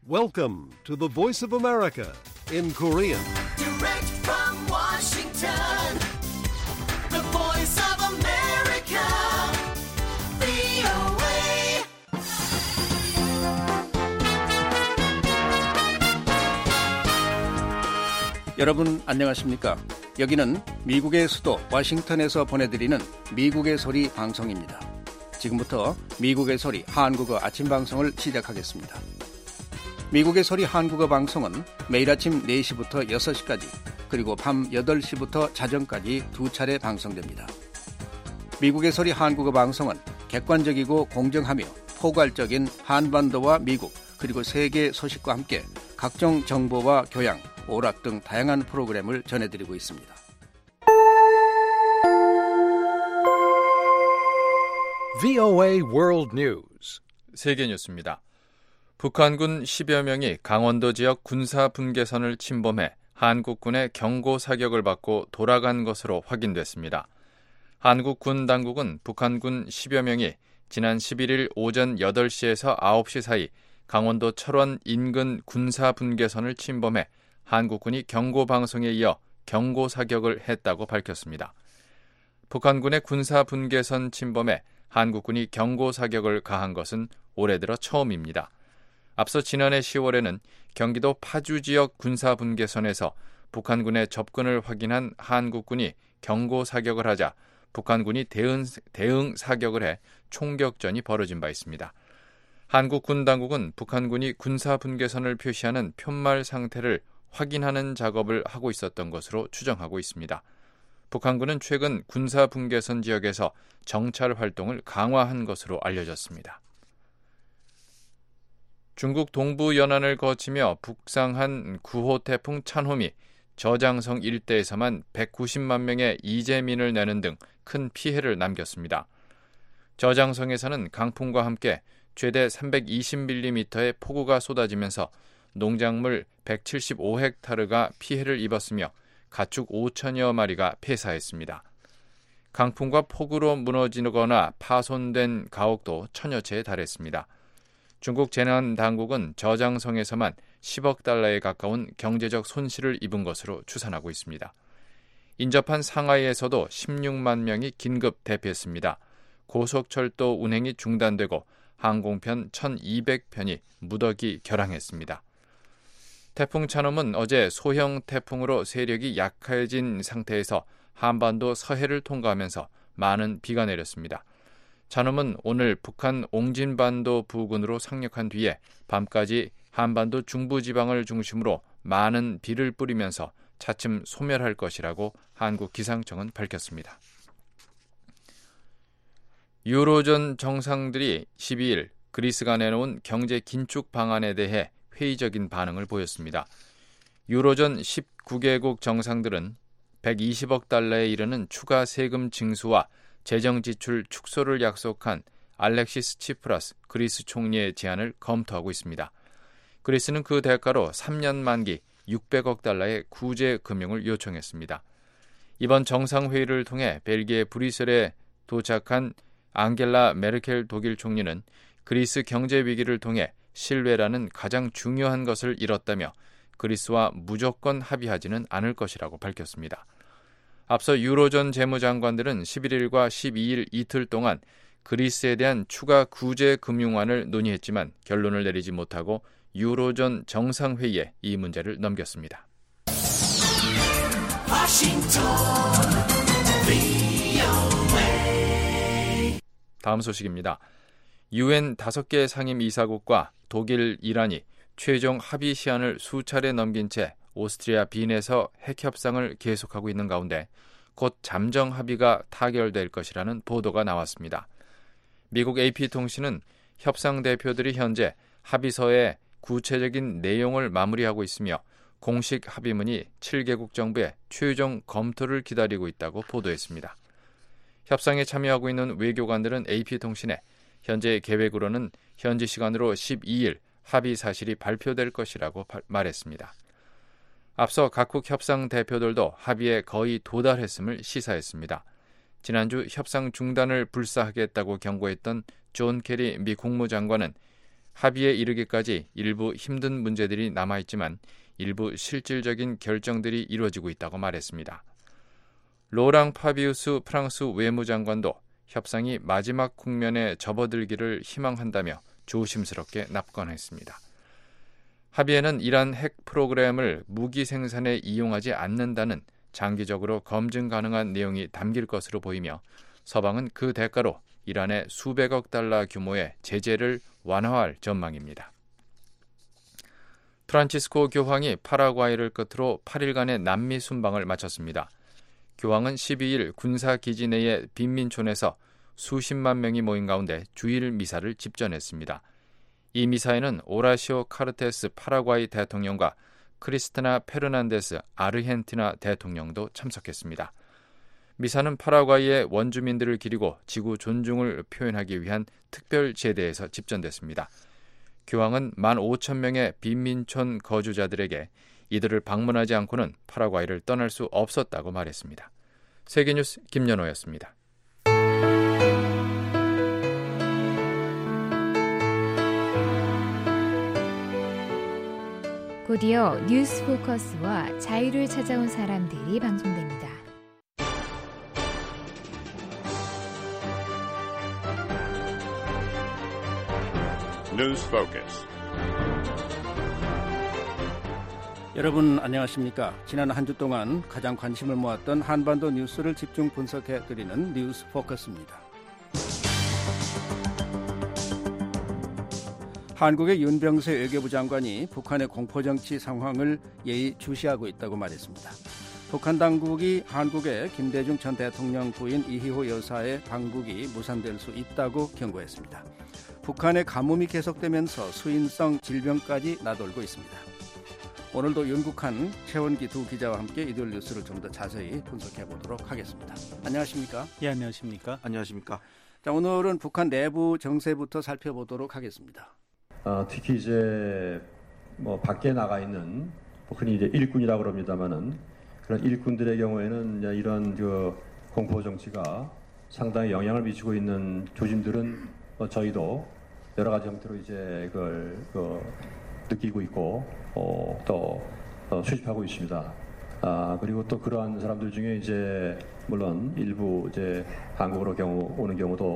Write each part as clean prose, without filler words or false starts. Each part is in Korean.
Welcome to the Voice of America in Korean. Direct from Washington, the Voice of America, VOA. 여러분 안녕하십니까? 여기는 미국의 수도 워싱턴에서 보내드리는 미국의 소리 방송입니다. 지금부터 미국의 소리 한국어 아침 방송을 시작하겠습니다. 미국의 소리 한국어 방송은 매일 아침 4시부터 6시까지 그리고 밤 8시부터 자정까지 두 차례 방송됩니다. 미국의 소리 한국어 방송은 객관적이고 공정하며 포괄적인 한반도와 미국 그리고 세계 소식과 함께 각종 정보와 교양, 오락 등 다양한 프로그램을 전해드리고 있습니다. VOA World News. 세계 뉴스입니다. 북한군 10여 명이 강원도 지역 군사 분계선을 침범해 한국군의 경고 사격을 받고 돌아간 것으로 확인됐습니다. 한국군 당국은 북한군 10여 명이 지난 11일 오전 8시에서 9시 사이 강원도 철원 인근 군사 분계선을 침범해 한국군이 경고 방송에 이어 경고 사격을 했다고 밝혔습니다. 북한군의 군사 분계선 침범에 한국군이 경고 사격을 가한 것은 올해 들어 처음입니다. 앞서 지난해 10월에는 경기도 파주 지역 군사 분계선에서 북한군의 접근을 확인한 한국군이 경고 사격을 하자 북한군이 대응 사격을 해 총격전이 벌어진 바 있습니다. 한국군 당국은 북한군이 군사 분계선을 표시하는 푯말 상태를 확인하는 작업을 하고 있었던 것으로 추정하고 있습니다. 북한군은 최근 군사 분계선 지역에서 정찰 활동을 강화한 것으로 알려졌습니다. 중국 동부 연안을 거치며 북상한 9호 태풍 찬홈이 저장성 일대에서만 190만 명의 이재민을 내는 등 큰 피해를 남겼습니다. 저장성에서는 강풍과 함께 최대 320mm의 폭우가 쏟아지면서 농작물 175헥타르가 피해를 입었으며 가축 5천여 마리가 폐사했습니다. 강풍과 폭우로 무너지거나 파손된 가옥도 천여 채에 달했습니다. 중국 재난당국은 저장성에서만 10억 달러에 가까운 경제적 손실을 입은 것으로 추산하고 있습니다. 인접한 상하이에서도 16만 명이 긴급 대피했습니다. 고속철도 운행이 중단되고 항공편 1,200편이 무더기 결항했습니다. 태풍 찬홈은 어제 소형 태풍으로 세력이 약해진 상태에서 한반도 서해를 통과하면서 많은 비가 내렸습니다. 찬홈은 오늘 북한 옹진반도 부근으로 상륙한 뒤에 밤까지 한반도 중부지방을 중심으로 많은 비를 뿌리면서 차츰 소멸할 것이라고 한국기상청은 밝혔습니다. 유로존 정상들이 12일 그리스가 내놓은 경제 긴축 방안에 대해 회의적인 반응을 보였습니다. 유로존 19개국 정상들은 120억 달러에 이르는 추가 세금 징수와 재정 지출 축소를 약속한 알렉시스 치프라스 그리스 총리의 제안을 검토하고 있습니다. 그리스는 그 대가로 3년 만기 600억 달러의 구제 금융을 요청했습니다. 이번 정상회의를 통해 벨기에 브뤼셀에 도착한 앙겔라 메르켈 독일 총리는 그리스 경제 위기를 통해 신뢰라는 가장 중요한 것을 잃었다며 그리스와 무조건 합의하지는 않을 것이라고 밝혔습니다. 앞서 유로존 재무장관들은 11일과 12일 이틀 동안 그리스에 대한 추가 구제 금융안을 논의했지만 결론을 내리지 못하고 유로존 정상회의에 이 문제를 넘겼습니다. 다음 소식입니다. UN 5개 상임 이사국과 독일, 이란이 최종 합의 시한을 수차례 넘긴 채 오스트리아 빈에서 핵 협상을 계속하고 있는 가운데 곧 잠정 합의가 타결될 것이라는 보도가 나왔습니다. 미국 AP통신은 협상 대표들이 현재 합의서의 구체적인 내용을 마무리하고 있으며 공식 합의문이 7개국 정부의 최종 검토를 기다리고 있다고 보도했습니다. 협상에 참여하고 있는 외교관들은 AP통신에 현재 계획으로는 현지 시간으로 12일 합의 사실이 발표될 것이라고 말했습니다. 앞서 각국 협상 대표들도 합의에 거의 도달했음을 시사했습니다. 지난주 협상 중단을 불사하겠다고 경고했던 존 케리 미 국무장관은 합의에 이르기까지 일부 힘든 문제들이 남아있지만 일부 실질적인 결정들이 이루어지고 있다고 말했습니다. 로랑 파비우스 프랑스 외무장관도 협상이 마지막 국면에 접어들기를 희망한다며 조심스럽게 납관했습니다. 합의에는 이란 핵 프로그램을 무기 생산에 이용하지 않는다는 장기적으로 검증 가능한 내용이 담길 것으로 보이며 서방은 그 대가로 이란에 수백억 달러 규모의 제재를 완화할 전망입니다. 프란치스코 교황이 파라과이를 끝으로 8일간의 남미 순방을 마쳤습니다. 교황은 12일 군사기지 내의 빈민촌에서 수십만 명이 모인 가운데 주일 미사를 집전했습니다. 이 미사에는 오라시오 카르테스 파라과이 대통령과 크리스티나 페르난데스 아르헨티나 대통령도 참석했습니다. 미사는 파라과이의 원주민들을 기리고 지구 존중을 표현하기 위한 특별 제대에서 집전됐습니다. 교황은 15,000명의 빈민촌 거주자들에게 이들을 방문하지 않고는 파라과이를 떠날 수 없었다고 말했습니다. 세계뉴스 김연호였습니다. 곧이어 뉴스 포커스와 자유를 찾아온 사람들이 방송됩니다. 뉴스 포커스. 여러분 안녕하십니까? 지난 한 주 동안 가장 관심을 모았던 한반도 뉴스를 집중 분석해드리는 뉴스 포커스입니다. 한국의 윤병세 외교부 장관이 북한의 공포정치 상황을 예의주시하고 있다고 말했습니다. 북한 당국이 한국의 김대중 전 대통령 부인 이희호 여사의 방북이 무산될 수 있다고 경고했습니다. 북한의 가뭄이 계속되면서 수인성 질병까지 나돌고 있습니다. 오늘도 윤국한, 최원기 두 기자와 함께 이들 뉴스를 좀 더 자세히 분석해 보도록 하겠습니다. 안녕하십니까? 예, 안녕하십니까? 안녕하십니까? 자, 오늘은 북한 내부 정세부터 살펴보도록 하겠습니다. 특히 이제 밖에 나가 있는 흔히 이제 일꾼이라고 그럽니다만은 그런 일꾼들의 경우에는 이런 공포 정치가 상당히 영향을 미치고 있는 조짐들은 저희도 여러 가지 형태로 이제 그걸 느끼고 있고 또 수집하고 있습니다. 그리고 또 그러한 사람들 중에 이제 물론 일부 이제 한국으로 오는 경우도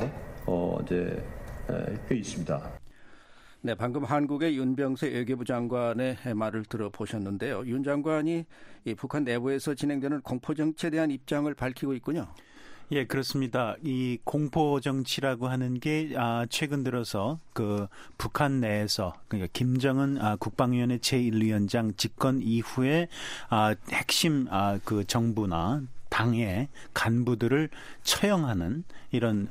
이제 꽤 있습니다. 네, 방금 한국의 윤병세 외교부 장관의 말을 들어보셨는데요. 윤 장관이 이 북한 내부에서 진행되는 공포정치에 대한 입장을 밝히고 있군요. 예, 그렇습니다. 이 공포정치라고 하는 게 최근 들어서 그 북한 내에서 그러니까 김정은 국방위원회 제1위원장 집권 이후에 핵심 그 정부나 당의 간부들을 처형하는 이런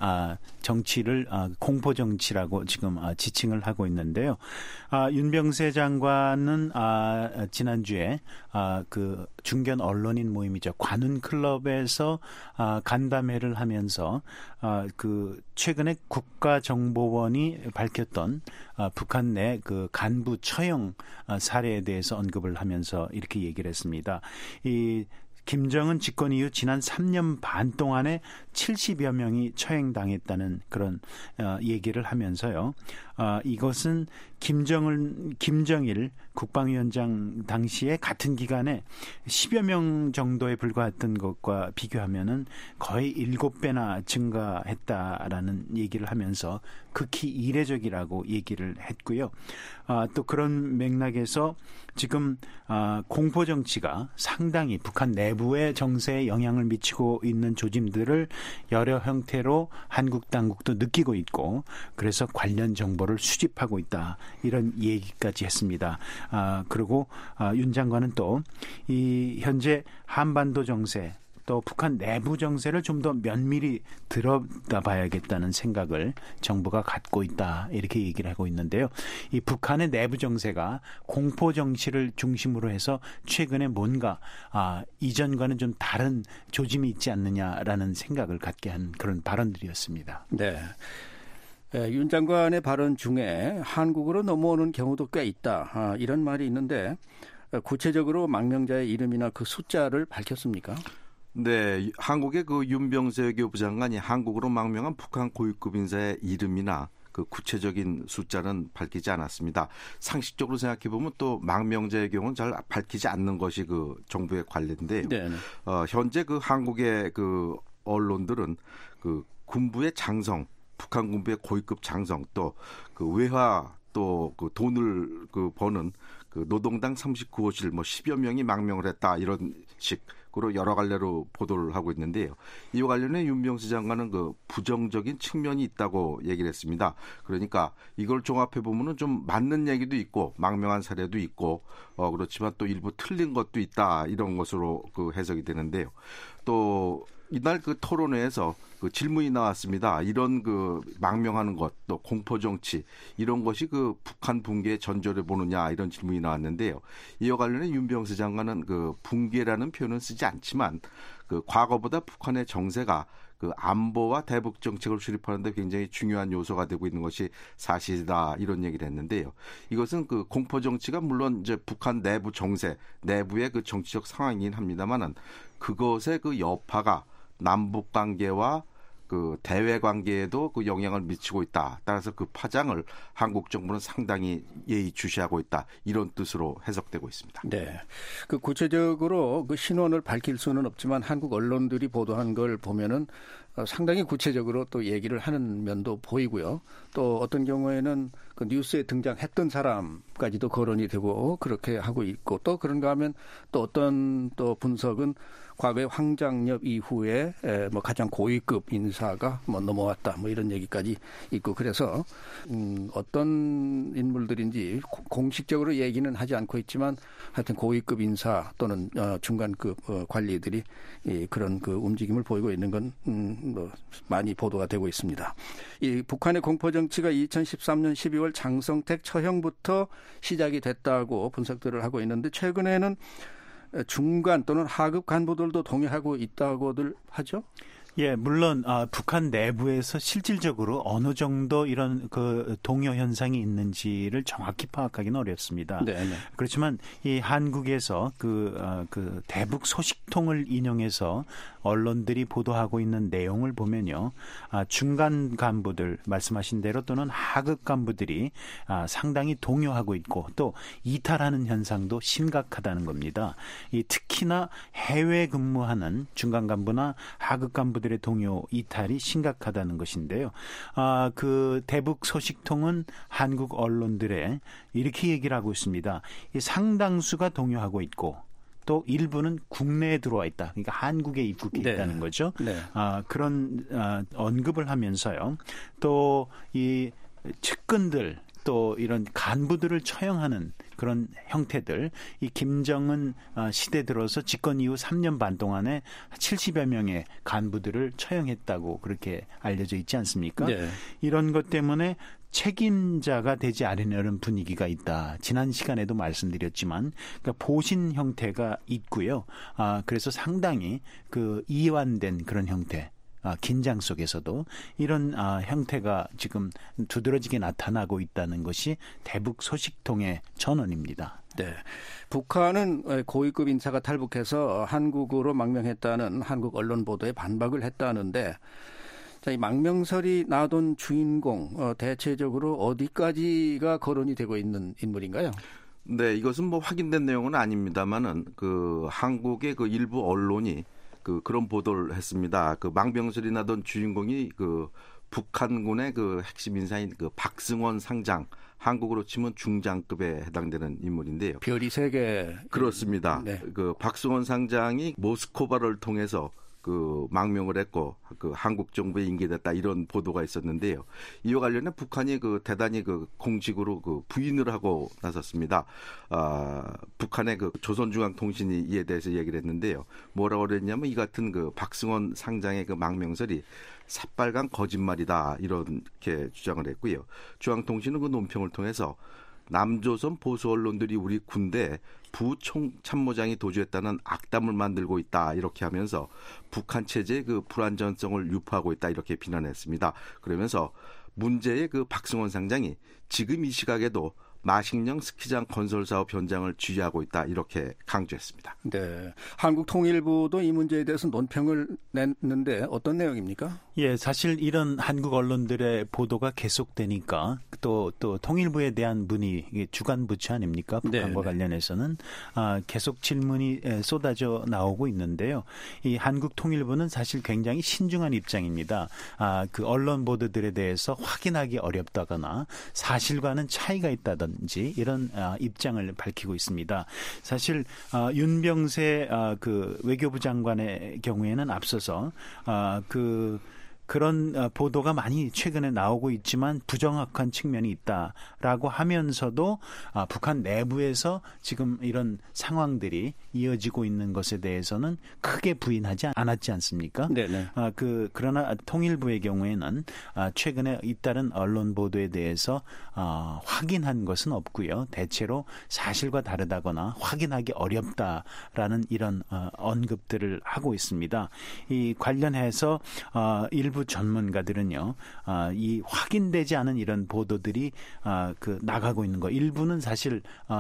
정치를 공포정치라고 지금 지칭을 하고 있는데요. 윤병세 장관은 지난주에 그 중견 언론인 모임이죠. 관훈클럽에서 간담회를 하면서 그 최근에 국가정보원이 밝혔던 북한 내 그 간부 처형 사례에 대해서 언급을 하면서 이렇게 얘기를 했습니다. 이 김정은 집권 이후 지난 3년 반 동안에 70여 명이 처형당했다는 그런 얘기를 하면서요. 이것은 김정일 국방위원장 당시에 같은 기간에 10여 명 정도에 불과했던 것과 비교하면은 거의 7배나 증가했다라는 얘기를 하면서 극히 이례적이라고 얘기를 했고요. 또 그런 맥락에서 지금 공포정치가 상당히 북한 내부의 정세에 영향을 미치고 있는 조짐들을 여러 형태로 한국 당국도 느끼고 있고 그래서 관련 정보를 수집하고 있다. 이런 얘기까지 했습니다. 그리고 윤 장관은 또 이 현재 한반도 정세 또 북한 내부 정세를 좀 더 면밀히 들여다봐야겠다는 생각을 정부가 갖고 있다. 이렇게 얘기를 하고 있는데요. 이 북한의 내부 정세가 공포 정치를 중심으로 해서 최근에 뭔가 이전과는 좀 다른 조짐이 있지 않느냐라는 생각을 갖게 한 그런 발언들이었습니다. 네. 윤 장관의 발언 중에 한국으로 넘어오는 경우도 꽤 있다. 이런 말이 있는데 구체적으로 망명자의 이름이나 그 숫자를 밝혔습니까? 네, 한국의 그 윤병세 외교부 장관이 한국으로 망명한 북한 고위급 인사의 이름이나 그 구체적인 숫자는 밝히지 않았습니다. 상식적으로 생각해 보면 또 망명자의 경우는 잘 밝히지 않는 것이 그 정부의 관례인데요. 현재 그 한국의 그 언론들은 그 군부의 장성, 북한 군부의 고위급 장성, 또 그 외화, 또 그 돈을 그 버는 그 노동당 39호실 뭐 10여 명이 망명을 했다 이런 식으로 여러 갈래로 보도를 하고 있는데요. 이와 관련해 윤병수 장관은 그 부정적인 측면이 있다고 얘기를 했습니다. 그러니까 이걸 종합해 보면은 좀 맞는 얘기도 있고 망명한 사례도 있고 그렇지만 또 일부 틀린 것도 있다 이런 것으로 그 해석이 되는데요. 또 이날 그 토론회에서 그 질문이 나왔습니다. 이런 그 망명하는 것, 또 공포 정치 이런 것이 그 북한 붕괴의 전조를 보느냐 이런 질문이 나왔는데요. 이와 관련해 윤병수 장관은 그 붕괴라는 표현은 쓰지 않지만 그 과거보다 북한의 정세가 그 안보와 대북 정책을 수립하는데 굉장히 중요한 요소가 되고 있는 것이 사실이다 이런 얘기를 했는데요. 이것은 그 공포 정치가 물론 이제 북한 내부 정세, 내부의 그 정치적 상황이긴 합니다만은 그것의 그 여파가 남북 관계와 그 대외 관계에도 그 영향을 미치고 있다. 따라서 그 파장을 한국 정부는 상당히 예의주시하고 있다. 이런 뜻으로 해석되고 있습니다. 네, 그 구체적으로 그 신원을 밝힐 수는 없지만 한국 언론들이 보도한 걸 보면은 상당히 구체적으로 또 얘기를 하는 면도 보이고요. 또 어떤 경우에는 그 뉴스에 등장했던 사람까지도 거론이 되고 그렇게 하고 있고 또 그런가 하면 또 어떤 또 분석은 과거의 황장엽 이후에 뭐 가장 고위급 인사가 뭐 넘어왔다 뭐 이런 얘기까지 있고 그래서 어떤 인물들인지 공식적으로 얘기는 하지 않고 있지만 하여튼 고위급 인사 또는 중간급 관리들이 그런 그 움직임을 보이고 있는 건 뭐 많이 보도가 되고 있습니다. 이 북한의 공포 정치가 2013년 12월 장성택 처형부터 시작이 됐다고 분석들을 하고 있는데 최근에는 중간 또는 하급 간부들도 동의하고 있다고들 하죠? 예, 물론 북한 내부에서 실질적으로 어느 정도 이런 그 동요 현상이 있는지를 정확히 파악하기는 어렵습니다. 네. 그렇지만 이 한국에서 그 대북 소식통을 인용해서 언론들이 보도하고 있는 내용을 보면요, 중간 간부들 말씀하신 대로 또는 하급 간부들이 상당히 동요하고 있고 또 이탈하는 현상도 심각하다는 겁니다. 이 특히나 해외 근무하는 중간 간부나 하급 간부 들의 동요 이탈이 심각하다는 것인데요. 그 대북 소식통은 한국 언론들에 이렇게 얘기를 하고 있습니다. 이 상당수가 동요하고 있고 또 일부는 국내에 들어와 있다. 그러니까 한국에 입국해 있다는 거죠. 네. 그런 언급을 하면서요. 또 이 측근들 또 이런 간부들을 처형하는 그런 형태들, 이 김정은 시대 들어서 집권 이후 3년 반 동안에 70여 명의 간부들을 처형했다고 그렇게 알려져 있지 않습니까? 네. 이런 것 때문에 책임자가 되지 않으려는 분위기가 있다. 지난 시간에도 말씀드렸지만, 그러니까 보신 형태가 있고요. 그래서 상당히 그 이완된 그런 형태. 긴장 속에서도 이런 형태가 지금 두드러지게 나타나고 있다는 것이 대북 소식통의 전언입니다. 네, 북한은 고위급 인사가 탈북해서 한국으로 망명했다는 한국 언론 보도에 반박을 했다는데 자, 이 망명설이 나돈 주인공 대체적으로 어디까지가 거론이 되고 있는 인물인가요? 네, 이것은 뭐 확인된 내용은 아닙니다만은 그 한국의 그 일부 언론이 그런 보도를 했습니다. 그 망명설이 나던 주인공이 그 북한군의 그 핵심 인사인 그 박승원 상장, 한국으로 치면 중장급에 해당되는 인물인데요. 별이 3개. 그렇습니다. 네. 그 박승원 상장이 모스크바를 통해서 그 망명을 했고 그 한국 정부에 인계됐다 이런 보도가 있었는데요. 이와 관련해 북한이 그 대단히 그 공식으로 그 부인을 하고 나섰습니다. 북한의 그 조선중앙통신이 이에 대해서 얘기를 했는데요. 뭐라고 그랬냐면 이 같은 그 박승원 상장의 그 망명설이 새빨간 거짓말이다 이렇게 주장을 했고요. 중앙통신은 그 논평을 통해서 남조선 보수 언론들이 우리 군대 부총참모장이 도주했다는 악담을 만들고 있다 이렇게 하면서 북한 체제의 그 불안전성을 유포하고 있다 이렇게 비난했습니다. 그러면서 문제의 그 박승원 상장이 지금 이 시각에도 마식령 스키장 건설 사업 현장을 지휘하고 있다 이렇게 강조했습니다. 네, 한국통일부도 이 문제에 대해서 논평을 냈는데 어떤 내용입니까? 예, 사실 이런 한국 언론들의 보도가 계속되니까 또 통일부에 대한 문의 주간 부처 아닙니까? 북한과 관련해서는 계속 질문이 쏟아져 나오고 있는데요. 이 한국통일부는 사실 굉장히 신중한 입장입니다. 그 언론 보도들에 대해서 확인하기 어렵다거나 사실과는 차이가 있다든지 이런 입장을 밝히고 있습니다. 사실 윤병세 그 외교부 장관의 경우에는 앞서서 그런 보도가 많이 최근에 나오고 있지만 부정확한 측면이 있다라고 하면서도 북한 내부에서 지금 이런 상황들이 이어지고 있는 것에 대해서는 크게 부인하지 않았지 않습니까? 네네. 그러나 통일부의 경우에는 최근에 잇따른 언론 보도에 대해서 확인한 것은 없고요. 대체로 사실과 다르다거나 확인하기 어렵다라는 이런 언급들을 하고 있습니다. 이 관련해서 일부 전문가들은요, 이 확인되지 않은 이런 보도들이 나가고 있는 거. 일부는 사실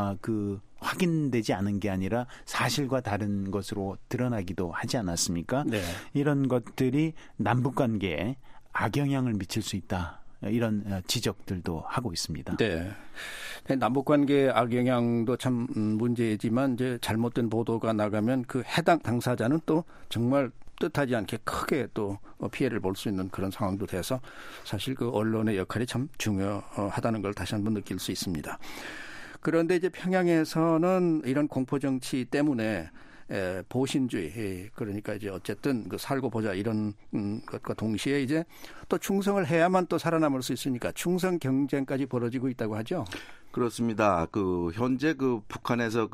확인되지 않은 게 아니라 사실과 다른 것으로 드러나기도 하지 않았습니까? 네. 이런 것들이 남북 관계에 악영향을 미칠 수 있다. 이런 지적들도 하고 있습니다. 네. 남북 관계의 악영향도 참 문제이지만 이제 잘못된 보도가 나가면 그 해당 당사자는 또 정말 뜻하지 않게 크게 또 피해를 볼 수 있는 그런 상황도 돼서 사실 그 언론의 역할이 참 중요하다는 걸 다시 한번 느낄 수 있습니다. 그런데 이제 평양에서는 이런 공포 정치 때문에 보신주의, 그러니까 이제 어쨌든 그 살고 보자 이런 것과 동시에 이제 또 충성을 해야만 또 살아남을 수 있으니까 충성 경쟁까지 벌어지고 있다고 하죠. 그렇습니다. 현재 북한에서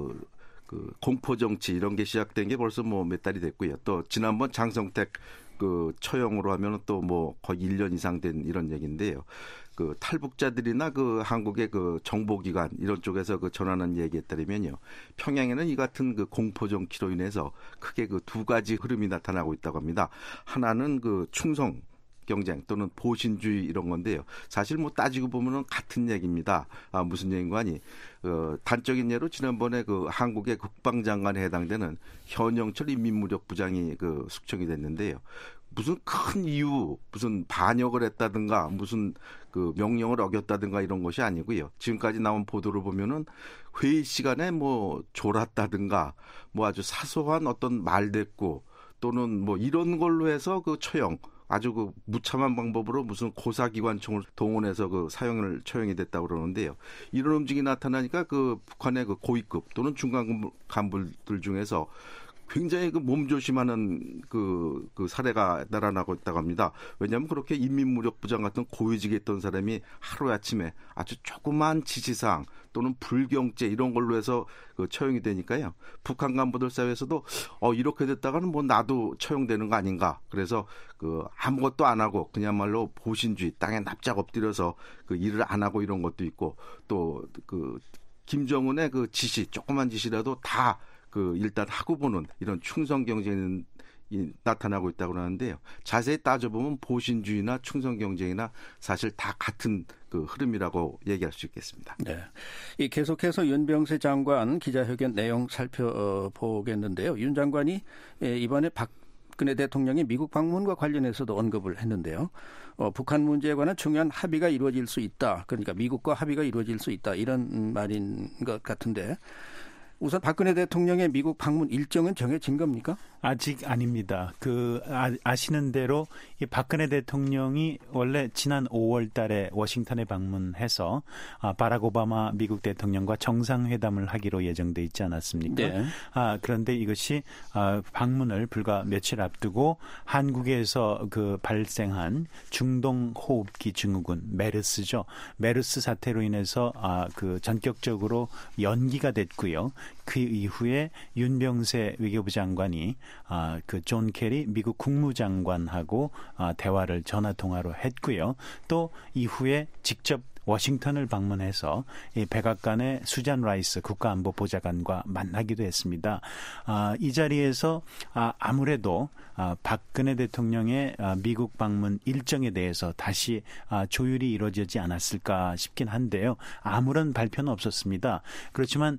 공포 정치 이런 게 시작된 게 벌써 몇 달이 됐고요. 또 지난번 장성택 처형으로 하면은 또 거의 1년 이상 된 이런 얘기인데요. 탈북자들이나 한국의 정보기관 이런 쪽에서 전하는 얘기에 따르면요. 평양에는 이 같은 공포 정치로 인해서 크게 두 가지 흐름이 나타나고 있다고 합니다. 하나는 충성 경쟁 또는 보신주의 이런 건데요. 사실 따지고 보면은 같은 얘기입니다. 무슨 얘기인가 하니 단적인 예로 지난번에 한국의 국방장관에 해당되는 현영철 인민무력부장이 숙청이 됐는데요. 무슨 큰 이유, 무슨 반역을 했다든가, 무슨 명령을 어겼다든가 이런 것이 아니고요. 지금까지 나온 보도를 보면은 회의 시간에 졸았다든가, 아주 사소한 어떤 말대꾸 또는 이런 걸로 해서 처형. 아주 무참한 방법으로 무슨 고사기관총을 동원해서 사형을 처형이 됐다고 그러는데요. 이런 움직임이 나타나니까 북한의 고위급 또는 중간 간부들 중에서 굉장히 몸조심하는 사례가 나타나고 있다고 합니다. 왜냐하면 그렇게 인민무력부장 같은 고위직에 있던 사람이 하루아침에 아주 조그만 지시사항 또는 불경죄 이런 걸로 해서 처형이 되니까요. 북한 간부들 사이에서도 이렇게 됐다가는 나도 처형되는 거 아닌가. 그래서 아무것도 안 하고 그냥말로 보신주의 땅에 납작 엎드려서 일을 안 하고 이런 것도 있고 또 김정은의 지시 조그만 지시라도 다 일단 하고 보는 이런 충성 경쟁이 나타나고 있다고 하는데요. 자세히 따져보면 보신주의나 충성 경쟁이나 사실 다 같은 흐름이라고 얘기할 수 있겠습니다. 네, 계속해서 윤병세 장관 기자회견 내용 살펴보겠는데요. 윤 장관이 이번에 박근혜 대통령이 미국 방문과 관련해서도 언급을 했는데요. 북한 문제에 관한 중요한 합의가 이루어질 수 있다. 그러니까 미국과 합의가 이루어질 수 있다. 이런 말인 것 같은데 우선 박근혜 대통령의 미국 방문 일정은 정해진 겁니까? 아직 아닙니다. 아시는 대로 이 박근혜 대통령이 원래 지난 5월 달에 워싱턴에 방문해서 바락 오바마 미국 대통령과 정상회담을 하기로 예정돼 있지 않았습니까? 네. 그런데 이것이 방문을 불과 며칠 앞두고 한국에서 발생한 중동 호흡기 증후군 메르스죠. 메르스 사태로 인해서 전격적으로 연기가 됐고요. 그 이후에 윤병세 외교부 장관이 존 케리 미국 국무장관하고 대화를 전화 통화로 했고요. 또 이후에 직접 워싱턴을 방문해서 이 백악관의 수잔 라이스 국가안보보좌관과 만나기도 했습니다. 이 자리에서 아무래도 박근혜 대통령의 미국 방문 일정에 대해서 다시 조율이 이루어지지 않았을까 싶긴 한데요. 아무런 발표는 없었습니다. 그렇지만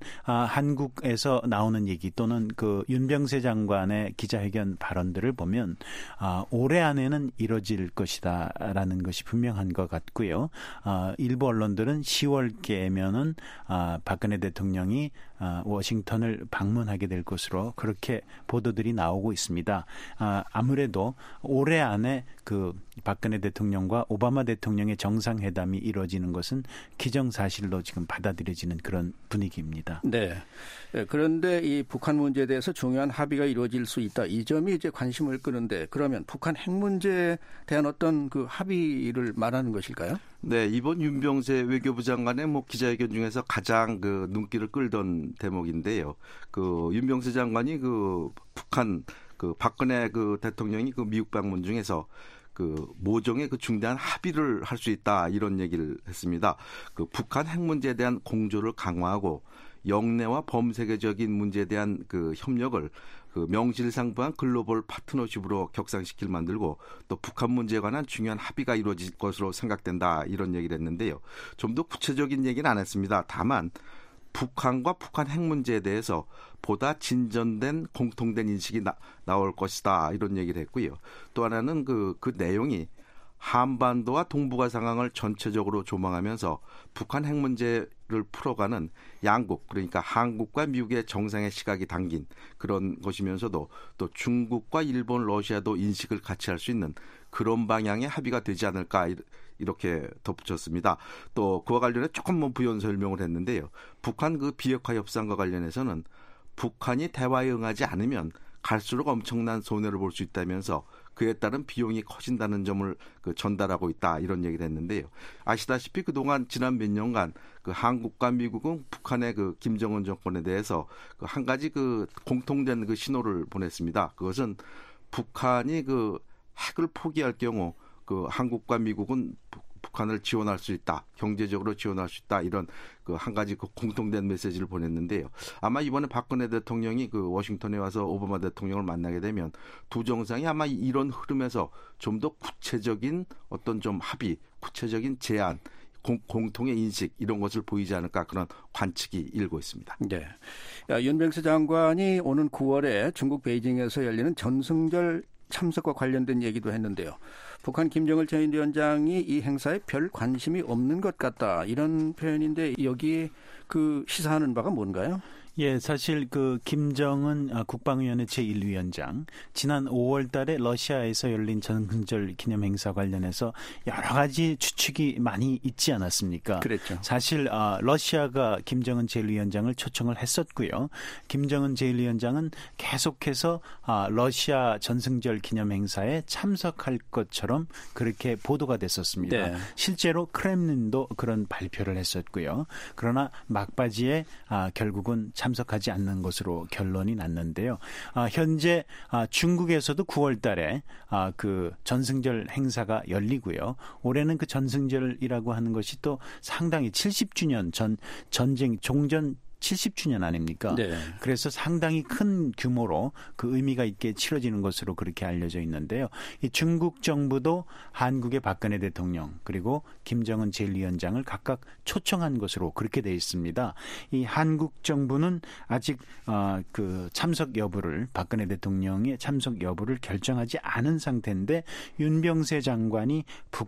한국에서 나오는 얘기 또는 그 윤병세 장관의 기자회견 발언들을 보면 올해 안에는 이루어질 것이다라는 것이 분명한 것 같고요. 일부 언론들은 10월께면은 박근혜 대통령이 워싱턴을 방문하게 될 것으로 그렇게 보도들이 나오고 있습니다. 아무래도 올해 안에 그 박근혜 대통령과 오바마 대통령의 정상회담이 이루어지는 것은 기정사실로 지금 받아들여지는 그런 분위기입니다. 네. 그런데 이 북한 문제에 대해서 중요한 합의가 이루어질 수 있다. 이 점이 이제 관심을 끄는데 그러면 북한 핵 문제에 대한 어떤 그 합의를 말하는 것일까요? 네, 이번 윤병세 외교부 장관의 기자회견 중에서 가장 그 눈길을 끌던 대목인데요. 그 윤병세 장관이 그 북한 그 박근혜 그 대통령이 그 미국 방문 중에서 그 모종의 그 중대한 합의를 할 수 있다 이런 얘기를 했습니다. 그 북한 핵 문제에 대한 공조를 강화하고 영내와 범세계적인 문제에 대한 그 협력을 그 명실상부한 글로벌 파트너십으로 격상시킬 만들고 또 북한 문제에 관한 중요한 합의가 이루어질 것으로 생각된다 이런 얘기를 했는데요. 좀 더 구체적인 얘기는 안 했습니다. 다만 북한과 북한 핵 문제에 대해서 보다 진전된 공통된 인식이 나올 것이다 이런 얘기를 했고요. 또 하나는 그 내용이 한반도와 동북아 상황을 전체적으로 조망하면서 북한 핵 문제를 풀어가는 양국 그러니까 한국과 미국의 정상의 시각이 담긴 그런 것이면서도 또 중국과 일본, 러시아도 인식을 같이 할 수 있는 그런 방향의 합의가 되지 않을까 이렇게 덧붙였습니다. 또 그와 관련해 조금 부연 설명을 했는데요. 북한 그 비핵화 협상과 관련해서는 북한이 대화에 응하지 않으면 갈수록 엄청난 손해를 볼 수 있다면서 그에 따른 비용이 커진다는 점을 전달하고 있다 이런 얘기를 했는데요. 아시다시피 그동안 지난 몇 년간 그 한국과 미국은 북한의 그 김정은 정권에 대해서 그 한 가지 그 공통된 그 신호를 보냈습니다. 그것은 북한이 그 핵을 포기할 경우 그 한국과 미국은 북한을 지원할 수 있다, 경제적으로 지원할 수 있다 이런 그 한 가지 그 공통된 메시지를 보냈는데요. 아마 이번에 박근혜 대통령이 그 워싱턴에 와서 오바마 대통령을 만나게 되면 두 정상이 아마 이런 흐름에서 좀 더 구체적인 어떤 좀 합의, 구체적인 제안, 공통의 인식 이런 것을 보이지 않을까 그런 관측이 일고 있습니다. 네, 윤병세 장관이 오는 9월에 중국 베이징에서 열리는 전승절 참석과 관련된 얘기도 했는데요. 북한 김정일 제1위원장이 이 행사에 별 관심이 없는 것 같다. 이런 표현인데 여기에 그 시사하는 바가 뭔가요? 예, 사실 그 김정은 국방위원회 제1위원장 지난 5월 달에 러시아에서 열린 전승절 기념 행사 관련해서 여러 가지 추측이 많이 있지 않았습니까? 그랬죠. 사실 러시아가 김정은 제1위원장을 초청을 했었고요. 김정은 제1위원장은 계속해서 러시아 전승절 기념 행사에 참석할 것처럼 그렇게 보도가 됐었습니다. 네. 실제로 크렘린도 그런 발표를 했었고요. 그러나 막바지에 결국은 참석하지 않는 것으로 결론이 났는데요. 현재 중국에서도 9월 달에 그 전승절 행사가 열리고요. 올해는 그 전승절이라고 하는 것이 또 상당히 70주년 전쟁 종전 70주년 아닙니까? 네. 그래서 상당히 큰 규모로 그 의미가 있게 치러지는 것으로 그렇게 알려져 있는데요. 이 중국 정부도 한국의 박근혜 대통령 그리고 김정은 제1위원장을 각각 초청한 것으로 그렇게 되어 있습니다. 이 한국 정부는 아직 그 참석 여부를 박근혜 대통령의 참석 여부를 결정하지 않은 상태인데 윤병세 장관이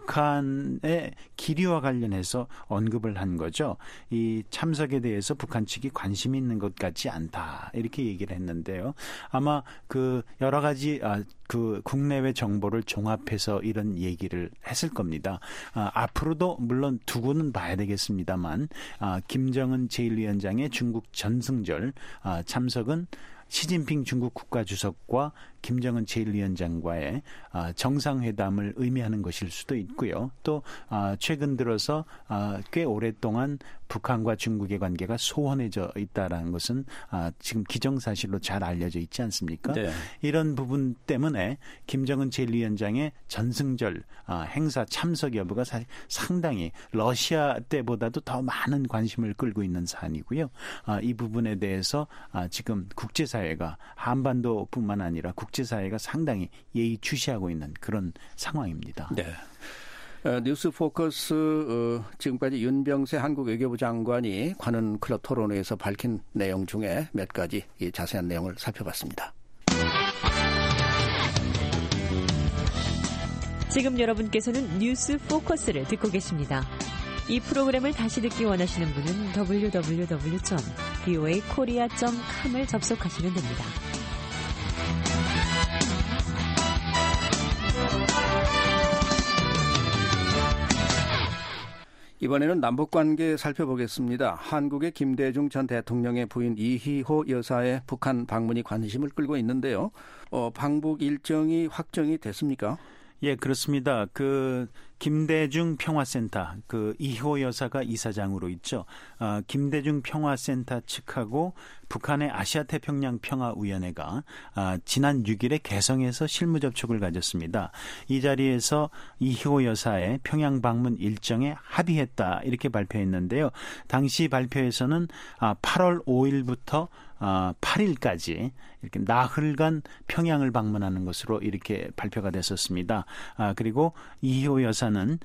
북한의 기류와 관련해서 언급을 한 거죠. 이 참석에 대해서 북한 측이 관심이 있는 것 같지 않다 이렇게 얘기를 했는데요. 아마 그 여러 가지 그 국내외 정보를 종합해서 이런 얘기를 했을 겁니다. 앞으로도 물론 두고는 봐야 되겠습니다만 김정은 제1위원장의 중국 전승절 참석은 시진핑 중국 국가주석과 김정은 제1위원장과의 정상회담을 의미하는 것일 수도 있고요. 또 최근 들어서 꽤 오랫동안 북한과 중국의 관계가 소원해져 있다라는 것은 지금 기정사실로 잘 알려져 있지 않습니까? 네. 이런 부분 때문에 김정은 제1위원장의 전승절 행사 참석 여부가 사실 상당히 러시아 때보다도 더 많은 관심을 끌고 있는 사안이고요. 이 부분에 대해서 지금 국제사회가 한반도뿐만 아니라 국제사회가 상당히 예의주시하고 있는 그런 상황입니다. 네. 뉴스 포커스 지금까지 윤병세 한국 외교부 장관이 관훈 클럽 토론회에서 밝힌 내용 중에 몇 가지 이 자세한 내용을 살펴봤습니다. 지금 여러분께서는 뉴스 포커스를 듣고 계십니다. 이 프로그램을 다시 듣기 원하시는 분은 www.voakorea.com을 접속하시면 됩니다. 이번에는 남북관계 살펴보겠습니다. 한국의 김대중 전 대통령의 부인 이희호 여사의 북한 방문이 관심을 끌고 있는데요. 방북 일정이 확정이 됐습니까? 예, 그렇습니다. 김대중 평화센터, 이희호 여사가 이사장으로 있죠. 김대중 평화센터 측하고 북한의 아시아태평양 평화위원회가 지난 6일에 개성에서 실무 접촉을 가졌습니다. 이 자리에서 이희호 여사의 평양 방문 일정에 합의했다 이렇게 발표했는데요. 당시 발표에서는 8월 5일부터 8일까지 이렇게 나흘간 평양을 방문하는 것으로 이렇게 발표가 됐었습니다. 그리고 이희호 여사는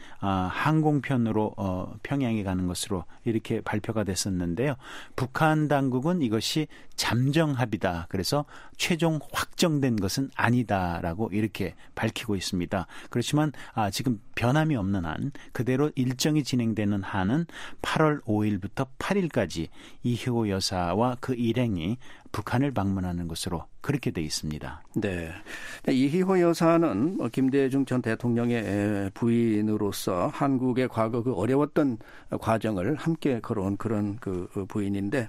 항공편으로 평양에 가는 것으로 이렇게 발표가 됐었는데요. 북한 당국은 이것이 잠정 합의다. 그래서 최종 확정된 것은 아니다라고 이렇게 밝히고 있습니다. 그렇지만 지금 변함이 없는 한 그대로 일정이 진행되는 한은 8월 5일부터 8일까지 이희호 여사와 그 일행이 북한을 방문하는 것으로 그렇게 돼 있습니다. 네, 이희호 여사는 김대중 전 대통령의 부인으로서 한국의 과거 어려웠던 과정을 함께 걸어온 그런 부인인데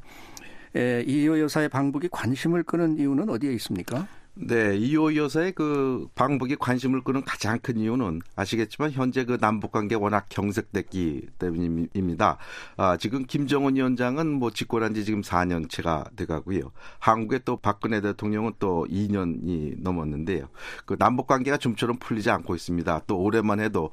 이희호 여사의 방북이 관심을 끄는 이유는 어디에 있습니까? 네, 이희호 여사의 방북이 관심을 끄는 가장 큰 이유는 아시겠지만 현재 남북 관계 워낙 경색됐기 때문입니다. 지금 김정은 위원장은 집권한 지 지금 4년째가 돼가고요. 한국의 또 박근혜 대통령은 또 2년이 넘었는데요. 남북 관계가 좀처럼 풀리지 않고 있습니다. 또 올해만 해도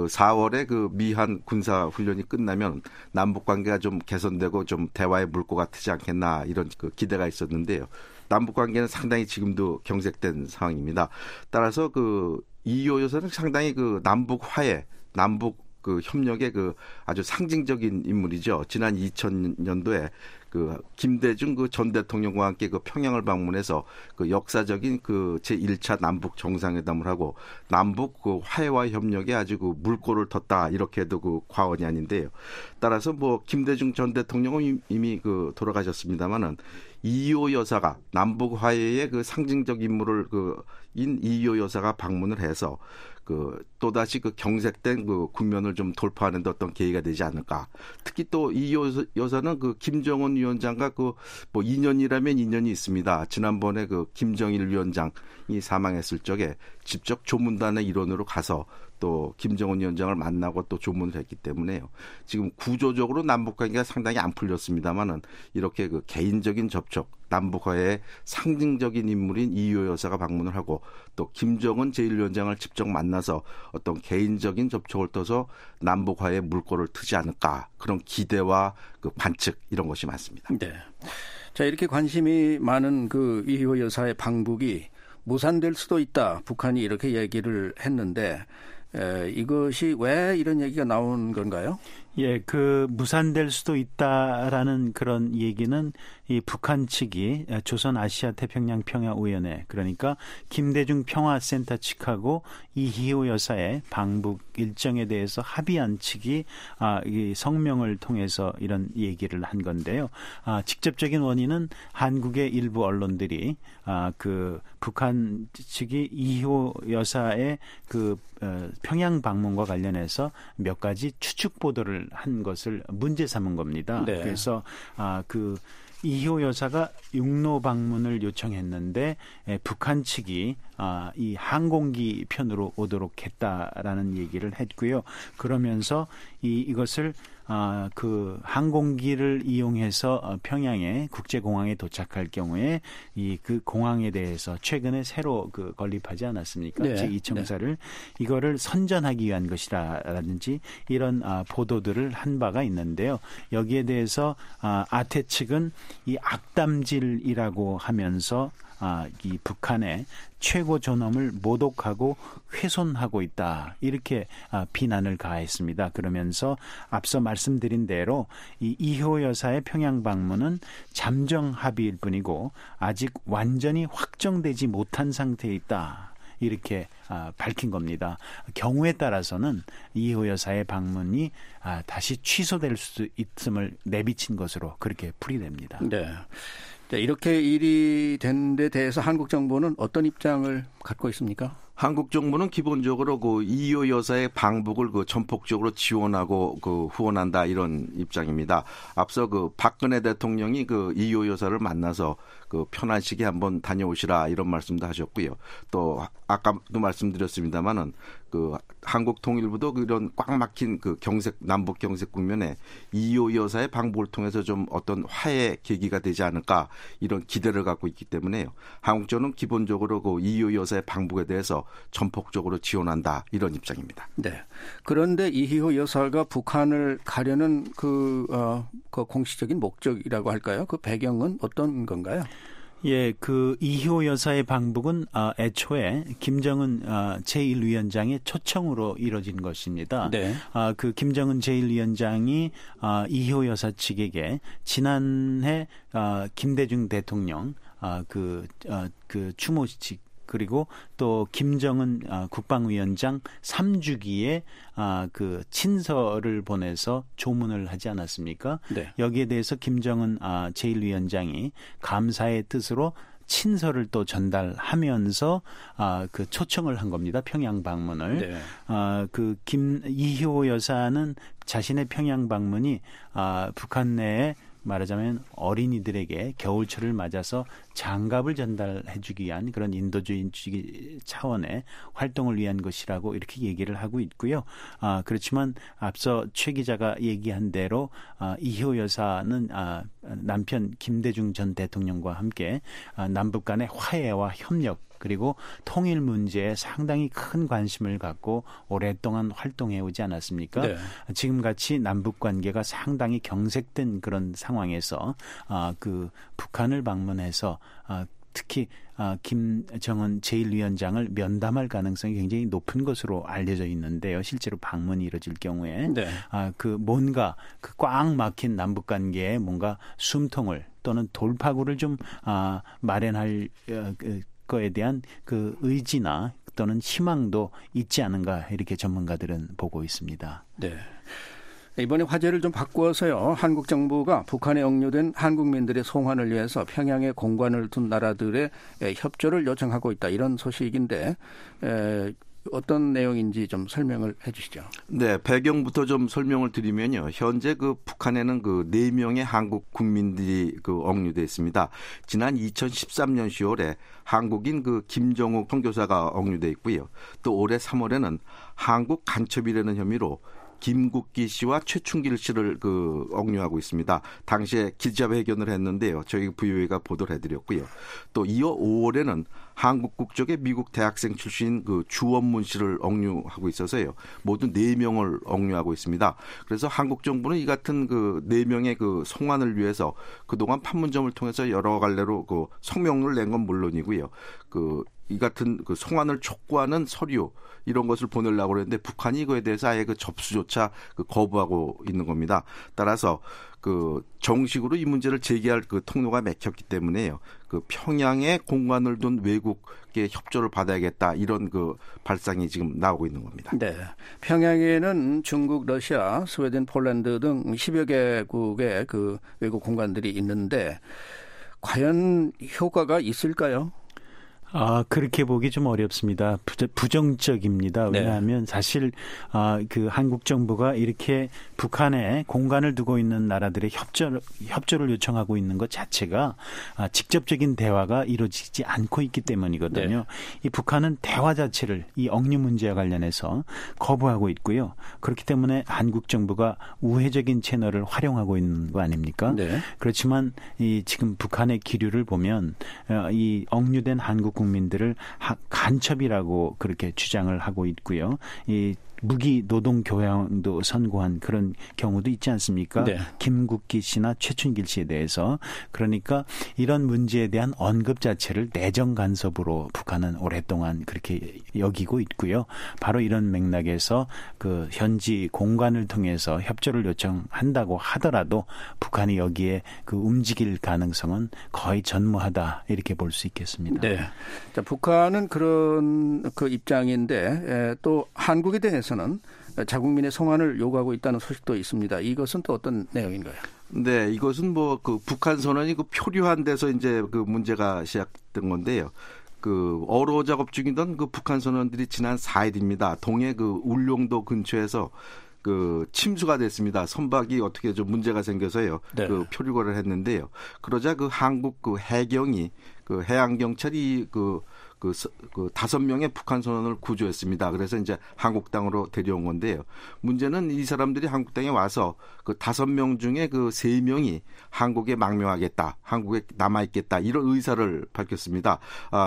4월에 미한 군사 훈련이 끝나면 남북 관계가 좀 개선되고 좀 대화의 물꼬가 트지 않겠나 이런 기대가 있었는데요. 남북 관계는 상당히 지금도 경색된 상황입니다. 따라서 이희호 여사는 상당히 남북 화해, 남북 협력의 아주 상징적인 인물이죠. 지난 2000년도에 김대중 전 대통령과 함께 평양을 방문해서 역사적인 제1차 남북 정상회담을 하고 남북 화해와 협력에 아주 물꼬를 텄다 이렇게 해도 과언이 아닌데요. 따라서 김대중 전 대통령은 이미 돌아가셨습니다만은 이희호 여사가 남북 화해의 상징적 인물을 이희호 여사가 방문을 해서 또다시 경색된 국면을 좀 돌파하는 데 어떤 계기가 되지 않을까. 특히 또 이희호 여사는 김정은 위원장과 2년이라면 2년이 있습니다. 지난번에 김정일 위원장이 사망했을 적에 직접 조문단의 일원으로 가서 또 김정은 위원장을 만나고 또 조문을 했기 때문에요. 지금 구조적으로 남북관계가 상당히 안 풀렸습니다만은 이렇게 개인적인 접촉, 남북화의 상징적인 인물인 이희호 여사가 방문을 하고 또 김정은 제1위원장을 직접 만나서 어떤 개인적인 접촉을 떠서 남북화의 물꼬를 트지 않을까 그런 기대와 관측 이런 것이 많습니다. 네. 자, 이렇게 관심이 많은 이희호 여사의 방북이 무산될 수도 있다. 북한이 이렇게 얘기를 했는데 이것이 왜 이런 얘기가 나온 건가요? 예, 무산될 수도 있다라는 그런 얘기는 이 북한 측이 조선 아시아 태평양 평화위원회 그러니까 김대중 평화센터 측하고 이희호 여사의 방북 일정에 대해서 합의한 측이 이 성명을 통해서 이런 얘기를 한 건데요. 직접적인 원인은 한국의 일부 언론들이 북한 측이 이희호 여사의 평양 방문과 관련해서 몇 가지 추측 보도를 한 것을 문제 삼은 겁니다. 네. 그래서 이희호 여사가 육로 방문을 요청했는데 북한 측이 이 항공기 편으로 오도록 했다라는 얘기를 했고요. 그러면서 이것을 그 항공기를 이용해서 평양의 국제공항에 도착할 경우에 그 공항에 대해서 최근에 새로 건립하지 않았습니까? 네. 제2청사를 이거를 선전하기 위한 것이라든지 이런 보도들을 한 바가 있는데요. 여기에 대해서 아태 측은 이 악담질이라고 하면서 이 북한의 최고 존엄을 모독하고 훼손하고 있다. 이렇게 비난을 가했습니다. 그러면서 앞서 말씀드린 대로 이 이효 여사의 평양 방문은 잠정 합의일 뿐이고 아직 완전히 확정되지 못한 상태에 있다. 이렇게 밝힌 겁니다. 경우에 따라서는 이효 여사의 방문이 다시 취소될 수 있음을 내비친 것으로 그렇게 풀이됩니다. 네. 이렇게 일이 된 데 대해서 한국 정부는 어떤 입장을 갖고 있습니까? 한국 정부는 기본적으로 이효 여사의 방북을 전폭적으로 지원하고 후원한다 이런 입장입니다. 앞서 박근혜 대통령이 이효 여사를 만나서 편한 시기에 한번 다녀오시라 이런 말씀도 하셨고요. 또 아까도 말씀드렸습니다마는 한국 통일부도 이런 꽉 막힌 남북 경색 국면에 이효 여사의 방북을 통해서 좀 어떤 화해 계기가 되지 않을까 이런 기대를 갖고 있기 때문에요. 한국 정부는 기본적으로 이효 여사의 방북에 대해서 전폭적으로 지원한다 이런 입장입니다. 네. 그런데 이효 여사가 북한을 가려는 그 공식적인 목적이라고 할까요? 그 배경은 어떤 건가요? 예, 이효 여사의 방북은 애초에 김정은 제1위원장의 초청으로 이뤄진 것입니다. 네. 김정은 제1위원장이 이효 여사 측에게 지난해 김대중 대통령 추모식 그리고 또 김정은 국방위원장 3주기에 친서를 보내서 조문을 하지 않았습니까? 네. 여기에 대해서 김정은 제1위원장이 감사의 뜻으로 친서를 또 전달하면서 초청을 한 겁니다. 평양 방문을. 네. 이효 여사는 자신의 평양 방문이 북한 내에 말하자면 어린이들에게 겨울철을 맞아서 장갑을 전달해 주기 위한 그런 인도주의 차원의 활동을 위한 것이라고 이렇게 얘기를 하고 있고요. 그렇지만 앞서 최 기자가 얘기한 대로 이효 여사는 남편 김대중 전 대통령과 함께 남북 간의 화해와 협력 그리고 통일 문제에 상당히 큰 관심을 갖고 오랫동안 활동해 오지 않았습니까? 네. 지금같이 남북 관계가 상당히 경색된 그런 상황에서 북한을 방문해서 특히 김정은 제1위원장을 면담할 가능성이 굉장히 높은 것으로 알려져 있는데요. 실제로 방문이 이뤄질 경우에 네. 뭔가 꽉 막힌 남북 관계에 뭔가 숨통을 또는 돌파구를 좀 마련할 거에 대한 의지나 또는 희망도 있지 않은가 이렇게 전문가들은 보고 있습니다. 네. 이번에 화제를 좀 바꾸어서요. 한국 정부가 북한에 억류된 한국민들의 송환을 위해서 평양에 공관을 둔 나라들의 협조를 요청하고 있다. 이런 소식인데 어떤 내용인지 좀 설명을 해 주시죠. 네, 배경부터 좀 설명을 드리면요. 현재 북한에는 4명의 한국 국민들이 억류돼 있습니다. 지난 2013년 10월에 한국인 김정욱 선교사가 억류돼 있고요. 또 올해 3월에는 한국 간첩이라는 혐의로 김국기 씨와 최충길 씨를 억류하고 있습니다. 당시에 기자회견을 했는데요. 저희 VOA가 보도를 해드렸고요. 또 이어 5월에는 한국 국적의 미국 대학생 출신 주원문 씨를 억류하고 있어서요. 모두 4명을 억류하고 있습니다. 그래서 한국 정부는 이 같은 4명의 송환을 위해서 그동안 판문점을 통해서 여러 갈래로 성명을 낸 건 물론이고요. 이 같은 송환을 촉구하는 서류 이런 것을 보내려고 그랬는데 북한이 이거에 대해서 아예 접수조차 거부하고 있는 겁니다. 따라서 정식으로 이 문제를 제기할 통로가 막혔기 때문에요. 평양에 공관을 둔 외국의 협조를 받아야겠다 이런 발상이 지금 나오고 있는 겁니다. 네, 평양에는 중국, 러시아, 스웨덴, 폴란드 등 10여 개국의 외국 공관들이 있는데 과연 효과가 있을까요? 그렇게 보기 좀 어렵습니다. 부정적입니다. 왜냐하면 사실 그 한국 정부가 이렇게 북한에 공간을 두고 있는 나라들의 협조를 요청하고 있는 것 자체가 직접적인 대화가 이루어지지 않고 있기 때문이거든요. 네. 이 북한은 대화 자체를 이 억류 문제와 관련해서 거부하고 있고요. 그렇기 때문에 한국 정부가 우회적인 채널을 활용하고 있는 거 아닙니까? 네. 그렇지만 이 지금 북한의 기류를 보면 이 억류된 한국 국민들을 간첩이라고 그렇게 주장을 하고 있고요. 이 무기 노동 교양도 선고한 그런 경우도 있지 않습니까? 네. 김국기 씨나 최춘길 씨에 대해서. 그러니까 이런 문제에 대한 언급 자체를 내정 간섭으로 북한은 오랫동안 그렇게 여기고 있고요. 바로 이런 맥락에서 그 현지 공간을 통해서 협조를 요청한다고 하더라도 북한이 여기에 그 움직일 가능성은 거의 전무하다 이렇게 볼 수 있겠습니다. 네. 자, 북한은 그런 그 입장인데 또 한국에 대해서 는 자국민의 송환을 요구하고 있다는 소식도 있습니다. 이것은 또 어떤 내용인가요? 네, 이것은 뭐 그 북한 선언이 그 표류한 데서 이제 그 문제가 시작된 건데요. 그 어로 작업 중이던 그 북한 선원들이 지난 4일입니다. 동해 그 울룡도 근처에서 그 침수가 됐습니다. 선박이 어떻게 좀 문제가 생겨서요. 네. 그 표류를 했는데요. 그러자 그 한국 그 해경이 그 해양경찰이 그 5명의 북한 선원을 구조했습니다. 그래서 이제 한국 땅으로 데려온 건데요. 문제는 이 사람들이 한국 땅에 와서 그 5명 중에 그 3명이 한국에 망명하겠다, 한국에 남아있겠다 이런 의사를 밝혔습니다.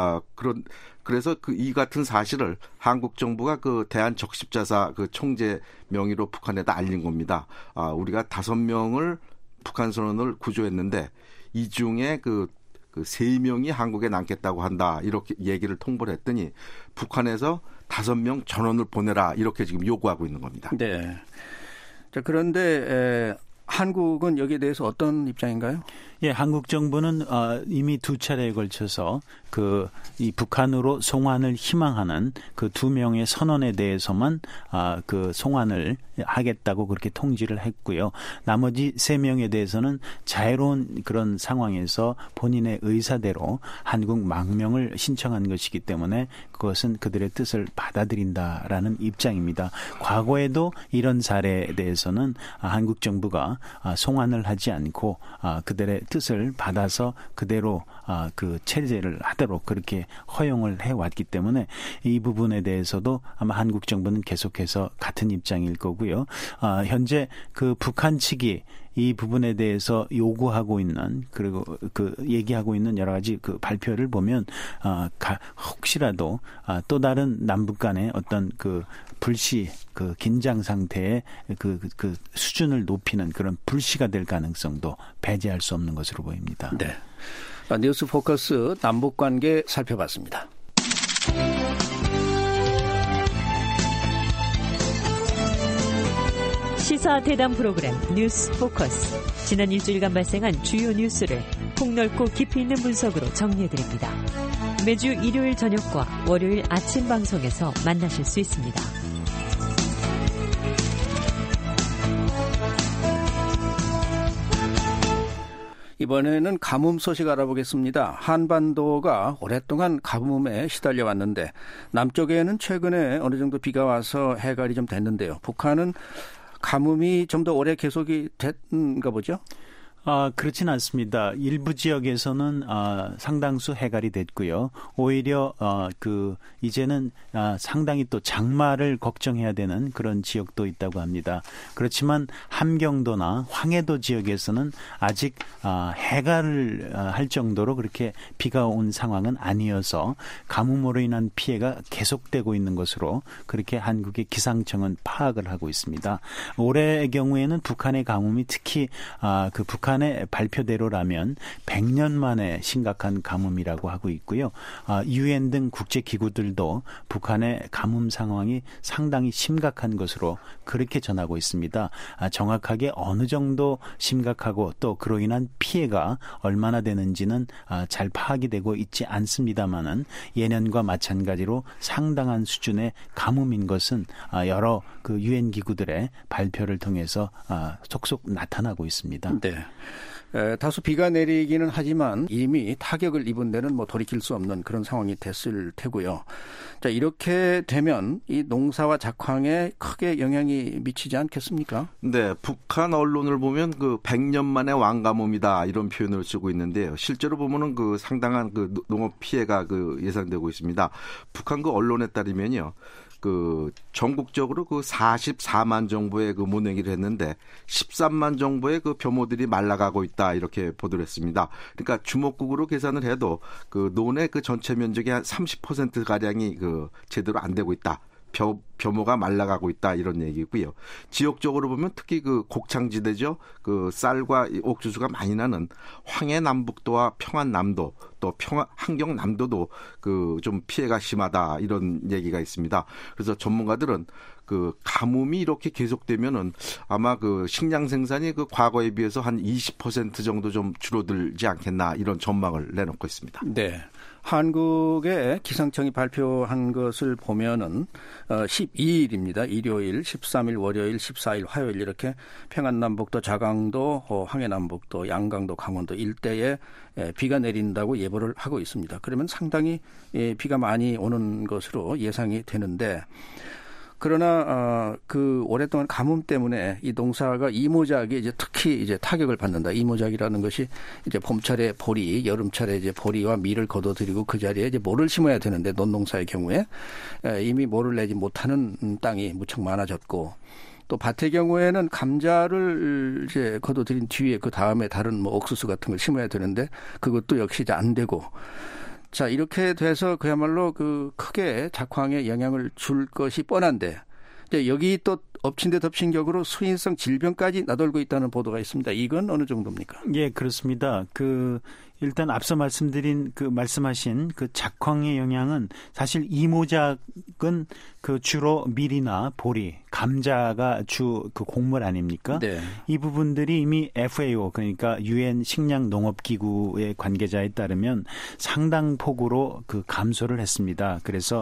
그래서 그 이 같은 사실을 한국 정부가 그 대한적십자사 그 총재 명의로 북한에다 알린 겁니다. 우리가 5명을 북한 선원을 구조했는데 이 중에 그 3명이 한국에 남겠다고 한다. 이렇게 얘기를 통보를 했더니 북한에서 5명 전원을 보내라. 이렇게 지금 요구하고 있는 겁니다. 네. 자, 그런데 한국은 여기에 대해서 어떤 입장인가요? 예, 한국 정부는 이미 2차례에 걸쳐서 이 북한으로 송환을 희망하는 그 2명의 선원에 대해서만 그 송환을 하겠다고 그렇게 통지를 했고요. 나머지 3명에 대해서는 자유로운 그런 상황에서 본인의 의사대로 한국 망명을 신청한 것이기 때문에 그것은 그들의 뜻을 받아들인다라는 입장입니다. 과거에도 이런 사례에 대해서는 한국 정부가 송환을 하지 않고 그들의 뜻을 받아서 그대로 그 체제를 하도록 그렇게 허용을 해왔기 때문에 이 부분에 대해서도 아마 한국 정부는 계속해서 같은 입장일 거고요. 현재 그 북한 측이 이 부분에 대해서 요구하고 있는 그리고 그 얘기하고 있는 여러 가지 그 발표를 보면 혹시라도 또 다른 남북 간의 어떤 그 불시 그 긴장 상태의 그 수준을 높이는 그런 불시가 될 가능성도 배제할 수 없는 것으로 보입니다. 네. 뉴스 포커스 남북 관계 살펴봤습니다. 시사 대담 프로그램 뉴스 포커스. 지난 일주일간 발생한 주요 뉴스를 폭넓고 깊이 있는 분석으로 정리해드립니다. 매주 일요일 저녁과 월요일 아침 방송에서 만나실 수 있습니다. 이번에는 가뭄 소식 알아보겠습니다. 한반도가 오랫동안 가뭄에 시달려 왔는데 남쪽에는 최근에 어느 정도 비가 와서 해갈이 좀 됐는데요. 북한은 가뭄이 좀 더 오래 계속이 됐는가 보죠? 그렇진 않습니다. 일부 지역에서는 상당수 해갈이 됐고요. 오히려 이제는 상당히 또 장마를 걱정해야 되는 그런 지역도 있다고 합니다. 그렇지만 함경도나 황해도 지역에서는 아직 해갈을 할 정도로 그렇게 비가 온 상황은 아니어서 가뭄으로 인한 피해가 계속되고 있는 것으로 그렇게 한국의 기상청은 파악을 하고 있습니다. 올해의 경우에는 북한의 가뭄이 특히 그 북한의 발표대로라면 100년 만에 심각한 가뭄이라고 하고 있고요. UN 등 국제기구들도 북한의 가뭄 상황이 상당히 심각한 것으로 그렇게 전하고 있습니다. 정확하게 어느 정도 심각하고 또 그로 인한 피해가 얼마나 되는지는 잘 파악이 되고 있지 않습니다만은 예년과 마찬가지로 상당한 수준의 가뭄인 것은 여러 그 UN 기구들의 발표를 통해서 속속 나타나고 있습니다. 네. 다소 비가 내리기는 하지만 이미 타격을 입은 데는 뭐 돌이킬 수 없는 그런 상황이 됐을 테고요. 자, 이렇게 되면 이 농사와 작황에 크게 영향이 미치지 않겠습니까? 네, 북한 언론을 보면 그 100년 만에 왕가뭄이다 이런 표현을 쓰고 있는데요. 실제로 보면은 그 상당한 그 농업 피해가 그 예상되고 있습니다. 북한 그 언론에 따르면요. 그 전국적으로 그 44만 정도의 그 모내기를 했는데 13만 정도의 그 벼모들이 말라가고 있다 이렇게 보도를 했습니다. 그러니까 주먹국으로 계산을 해도 그 논의 그 전체 면적의 한 30% 가량이 그 제대로 안 되고 있다. 벼모가 말라가고 있다 이런 얘기고요. 지역적으로 보면 특히 그 곡창지대죠. 그 쌀과 옥수수가 많이 나는 황해남북도와 평안남도 또 함경남도도 그 좀 피해가 심하다 이런 얘기가 있습니다. 그래서 전문가들은 그 가뭄이 이렇게 계속되면은 아마 그 식량 생산이 그 과거에 비해서 한 20% 정도 좀 줄어들지 않겠나 이런 전망을 내놓고 있습니다. 네. 한국의 기상청이 발표한 것을 보면은 12일입니다. 일요일, 13일, 월요일, 14일, 화요일 이렇게 평안남북도, 자강도, 황해남북도, 양강도, 강원도 일대에 비가 내린다고 예보를 하고 있습니다. 그러면 상당히 비가 많이 오는 것으로 예상이 되는데 그러나 그 오랫동안 가뭄 때문에 이 농사가 이모작이 이제 특히 이제 타격을 받는다. 이모작이라는 것이 이제 봄철에 보리, 여름철에 이제 보리와 밀을 거둬들이고 그 자리에 이제 모를 심어야 되는데 논농사의 경우에 이미 모를 내지 못하는 땅이 무척 많아졌고 또 밭의 경우에는 감자를 이제 거둬들인 뒤에 그 다음에 다른 뭐 옥수수 같은 걸 심어야 되는데 그것도 역시 이제 안 되고. 자, 이렇게 돼서 그야말로 그 크게 작황에 영향을 줄 것이 뻔한데 이제 여기 또 엎친 데 덮친 격으로 수인성 질병까지 나돌고 있다는 보도가 있습니다. 이건 어느 정도입니까? 예, 그렇습니다. 일단 앞서 말씀하신 그 작황의 영향은 사실 이모작은 그 주로 밀이나 보리, 감자가 주 그 곡물 아닙니까? 네. 이 부분들이 이미 FAO 그러니까 유엔 식량농업기구의 관계자에 따르면 상당 폭으로 그 감소를 했습니다. 그래서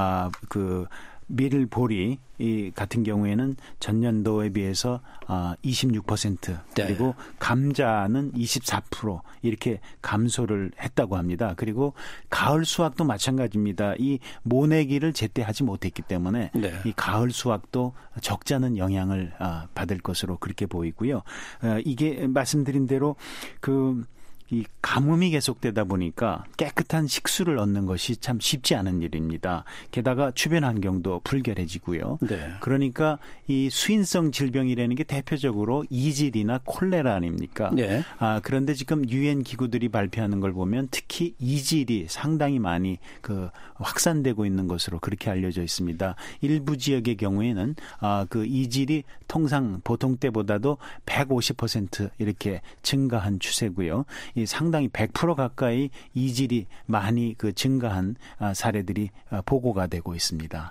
밀, 보리 같은 경우에는 전년도에 비해서 26% 그리고 감자는 24% 이렇게 감소를 했다고 합니다. 그리고 가을 수확도 마찬가지입니다. 이 모내기를 제때 하지 못했기 때문에 이 가을 수확도 적잖은 영향을 받을 것으로 그렇게 보이고요. 이게 말씀드린 대로 이 가뭄이 계속되다 보니까 깨끗한 식수를 얻는 것이 참 쉽지 않은 일입니다. 게다가 주변 환경도 불결해지고요. 네. 그러니까 이 수인성 질병이라는 게 대표적으로 이질이나 콜레라 아닙니까? 네. 그런데 지금 유엔 기구들이 발표하는 걸 보면 특히 이질이 상당히 많이 확산되고 있는 것으로 그렇게 알려져 있습니다. 일부 지역의 경우에는 그 이질이 보통 때보다도 150% 이렇게 증가한 추세고요. 상당히 100% 가까이 이질이 많이 증가한 사례들이 보고가 되고 있습니다.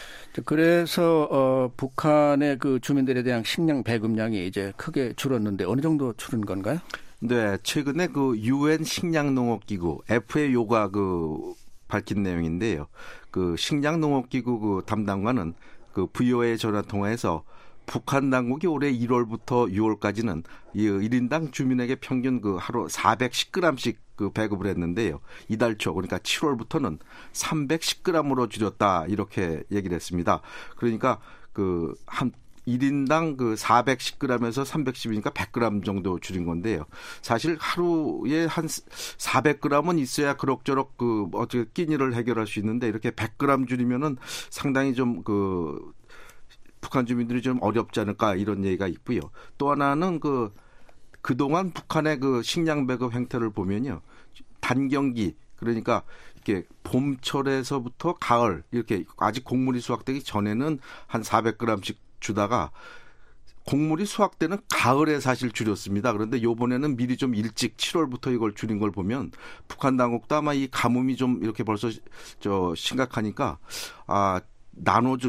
그래서 북한의 그 주민들에 대한 식량 배급량이 이제 크게 줄었는데 어느 정도 줄은 건가요? 네, 최근에 그 유엔 식량농업기구 FAO가 밝힌 내용인데요. 그 식량농업기구 담당관은 그 VOA 전화 통화에서 북한 당국이 올해 1월부터 6월까지는 1인당 주민에게 평균 하루 410g씩 배급을 했는데요. 이달 초 그러니까 7월부터는 310g으로 줄였다 이렇게 얘기를 했습니다. 그러니까 한 1인당 410g에서 310이니까 100g 정도 줄인 건데요. 사실 하루에 한 400g은 있어야 그럭저럭 어떻게 끼니를 해결할 수 있는데 이렇게 100g 줄이면은 상당히 좀 북한 주민들이 좀 어렵지 않을까 이런 얘기가 있고요. 또 하나는 그동안 북한의 식량 배급 행태를 보면요. 단경기 그러니까 이렇게 봄철에서부터 가을 이렇게 아직 곡물이 수확되기 전에는 한 400g씩 주다가 곡물이 수확되는 가을에 사실 줄였습니다. 그런데 이번에는 미리 좀 일찍 7월부터 이걸 줄인 걸 보면 북한 당국도 아마 이 가뭄이 좀 이렇게 벌써 심각하니까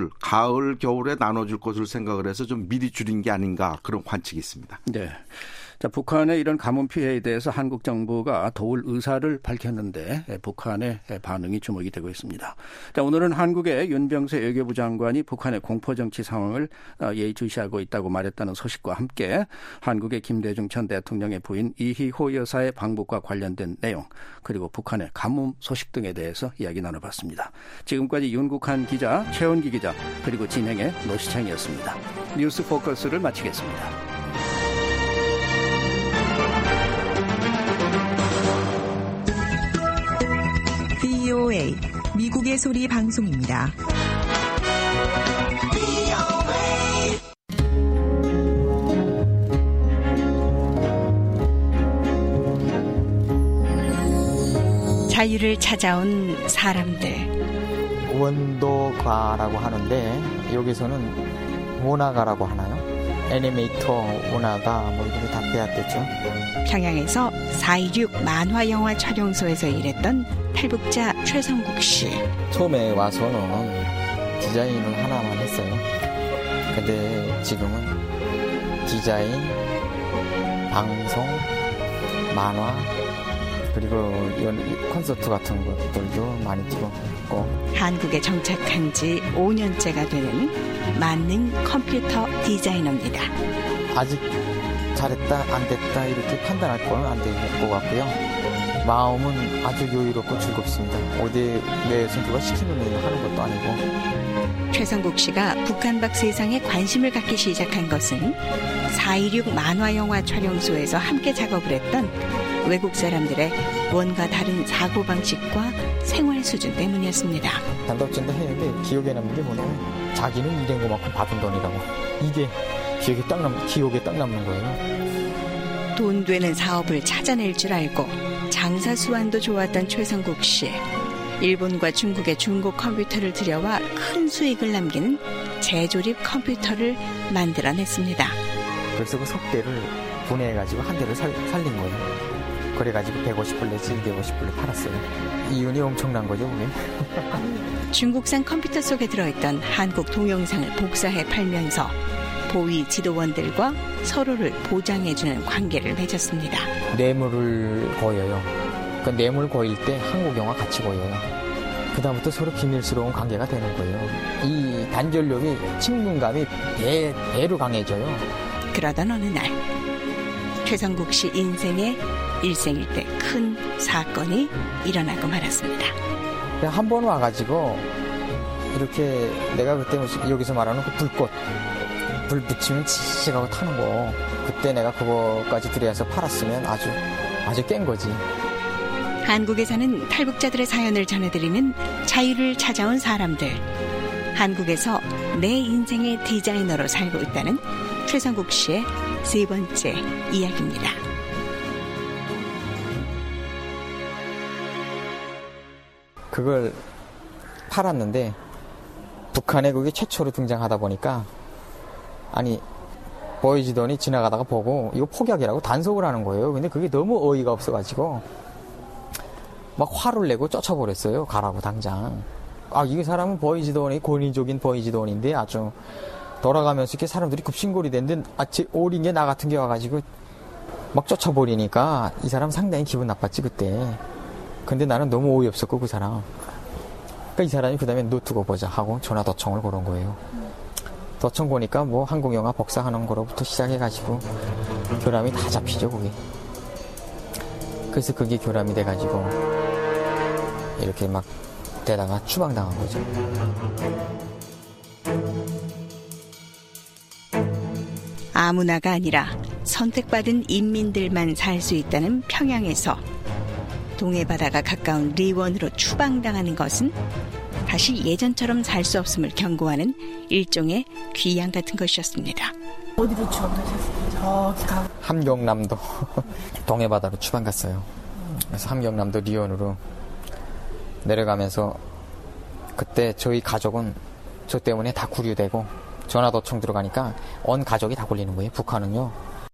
가을, 겨울에 나눠줄 것을 생각을 해서 좀 미리 줄인 게 아닌가 그런 관측이 있습니다. 네. 자, 북한의 이런 가뭄 피해에 대해서 한국 정부가 도울 의사를 밝혔는데 북한의 반응이 주목이 되고 있습니다. 자, 오늘은 한국의 윤병세 외교부 장관이 북한의 공포정치 상황을 예의주시하고 있다고 말했다는 소식과 함께 한국의 김대중 전 대통령의 부인 이희호 여사의 방북과 관련된 내용 그리고 북한의 가뭄 소식 등에 대해서 이야기 나눠봤습니다. 지금까지 윤국한 기자, 최원기 기자 그리고 진행의 노시창이었습니다. 뉴스 포커스를 마치겠습니다. VOA 미국의 소리 방송입니다. 자유를 찾아온 사람들. 원도가라고 하는데 여기서는 원화가라고 하나요? 애니메이터 원화가 뭐 이렇게 다 빼앗겼죠. 평양에서 4.16 만화영화 촬영소에서 일했던 탈북자 최성국 씨. 처음에 와서는 디자인을 하나만 했어요. 근데 지금은 디자인, 방송, 만화 그리고 이런 콘서트 같은 것들도 많이 찍고 한국에 정착한 지 5년째가 되는 만능 컴퓨터 디자이너입니다. 아직 잘했다 안 됐다 이렇게 판단할 건 안 될 것 같고요. 마음은 아주 여유롭고 즐겁습니다. 어디 내 선수가 시키는 일을 하는 것도 아니고. 최성국 씨가 북한 밖 세상에 관심을 갖기 시작한 것은 4.16 만화영화 촬영소에서 함께 작업을 했던 외국 사람들의 뭔가 다른 사고방식과 생활 수준 때문이었습니다. 단답진도 했는데 기억에 남는 게 뭐냐면 자기는 일한 것만큼 받은 돈이라고. 이게 기억에 딱 남는 거예요. 돈 되는 사업을 찾아낼 줄 알고 장사 수완도 좋았던 최성국 씨. 일본과 중국의 중고 컴퓨터를 들여와 큰 수익을 남기는 재조립 컴퓨터를 만들어냈습니다. 그래서 그 석대를 분해해가지고 한 대를 살린 거예요. 그래가지고 150불 내지 250불에 팔았어요. 이윤이 엄청난 거죠, 그게. 중국산 컴퓨터 속에 들어있던 한국 동영상을 복사해 팔면서 보위 지도원들과 서로를 보장해주는 관계를 맺었습니다. 뇌물을 거여요. 그 뇌물 거일 때 한국 영화 같이 거여요. 그다음부터 서로 비밀스러운 관계가 되는 거예요. 이 단절력이 친분감이 배로 강해져요. 그러던 어느 날 최성국 씨 인생의 일생일 때 큰 사건이 일어나고 말았습니다. 한 번 와가지고 이렇게 내가 그때 여기서 말하는 그 불 붙이면 치치하고 타는 거 그때 내가 그거까지 들여서 팔았으면 아주 깬 거지. 한국에 사는 탈북자들의 사연을 전해드리는 자유를 찾아온 사람들. 한국에서 내 인생의 디자이너로 살고 있다는 최성국 씨의 세 번째 이야기입니다. 그걸 팔았는데 북한에 그게 최초로 등장하다 보니까 아니 보여지더니 지나가다가 보고 이거 폭약이라고 단속을 하는 거예요. 근데 그게 너무 어이가 없어가지고 막 화를 내고 쫓아버렸어요. 가라고 당장. 이 사람은 보이지도원이 권위적인 보이지도원인데 아주 돌아가면서 이렇게 사람들이 급신골이 됐는데 오린 게 나 같은 게 와가지고 막 쫓아버리니까 이 사람 상당히 기분 나빴지 그때. 근데 나는 너무 어이없었고 그 사람. 그러니까 이 사람이 그 다음에 너 두고 보자 하고 전화 도청을 걸은 거예요. 도청 보니까 뭐 한국 영화 복사하는 거로부터 시작해가지고 교람이 다 잡히죠 그게. 그래서 그게 교람이 돼가지고 이렇게 막 되다가 추방당한 거죠. 아무나가 아니라 선택받은 인민들만 살 수 있다는 평양에서 동해바다가 가까운 리원으로 추방당하는 것은 다시 예전처럼 살 수 없음을 경고하는 일종의 귀양 같은 것이었습니다. 어디로 추방가셨어요? 저기 가. 함경남도 동해바다로 추방 갔어요. 그래서 함경남도 리원으로 내려가면서 그때 저희 가족은 저 때문에 다 구류되고 전화도청 들어가니까 온 가족이 다 걸리는 거예요. 북한은요.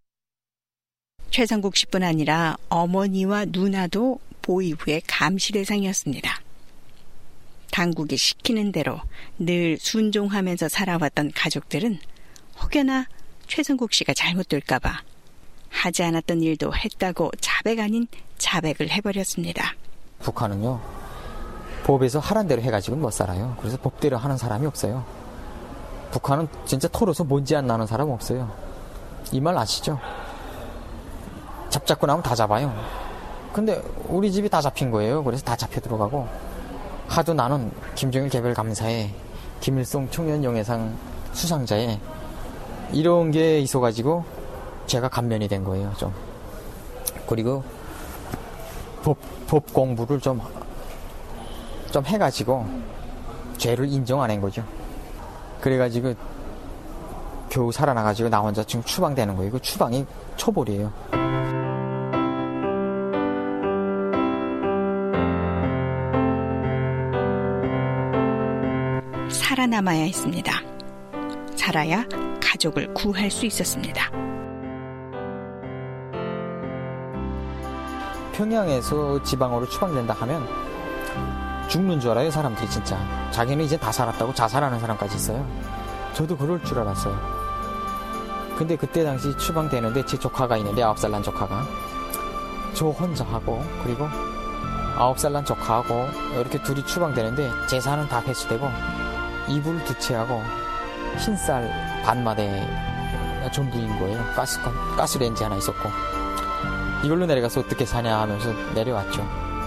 최성국 씨뿐 아니라 어머니와 누나도 보위부의 감시 대상이었습니다. 당국이 시키는 대로 늘 순종하면서 살아왔던 가족들은 혹여나 최성국 씨가 잘못될까 봐 하지 않았던 일도 했다고 자백 아닌 자백을 해버렸습니다. 북한은요, 법에서 하란 대로 해가지고는 못 살아요. 그래서 법대로 하는 사람이 없어요. 북한은 진짜 털어서 먼지 안 나는 사람 없어요. 이 말 아시죠? 잡고 나면 다 잡아요. 근데 우리 집이 다 잡힌 거예요. 그래서 다 잡혀 들어가고, 하도 나는 김정일 개별감사에 김일성 청년영예상 수상자에 이런 게 있어가지고 제가 감면이 된 거예요. 좀. 그리고 법 공부를 좀 해가지고 죄를 인정 안 한 거죠. 그래가지고 겨우 살아나가지고 나 혼자 지금 추방되는 거예요. 그 추방이 처벌이에요. 살아남아야 했습니다. 살아야 가족을 구할 수 있었습니다. 평양에서 지방으로 추방된다 하면 죽는 줄 알아요, 사람들이 진짜. 자기는 이제 다 살았다고 자살하는 사람까지 있어요. 저도 그럴 줄 알았어요. 근데 그때 당시 추방되는데 제 조카가 있는데 9살 난 조카가 저 혼자 하고 그리고 9살 난 조카하고 이렇게 둘이 추방되는데 재산은 다 회수되고 이불 2채하고 흰쌀 반마대 전부인 거예요. 가스레인지 하나 있었고 이걸로 내려가서 어떻게 사냐 하면서 내려왔죠.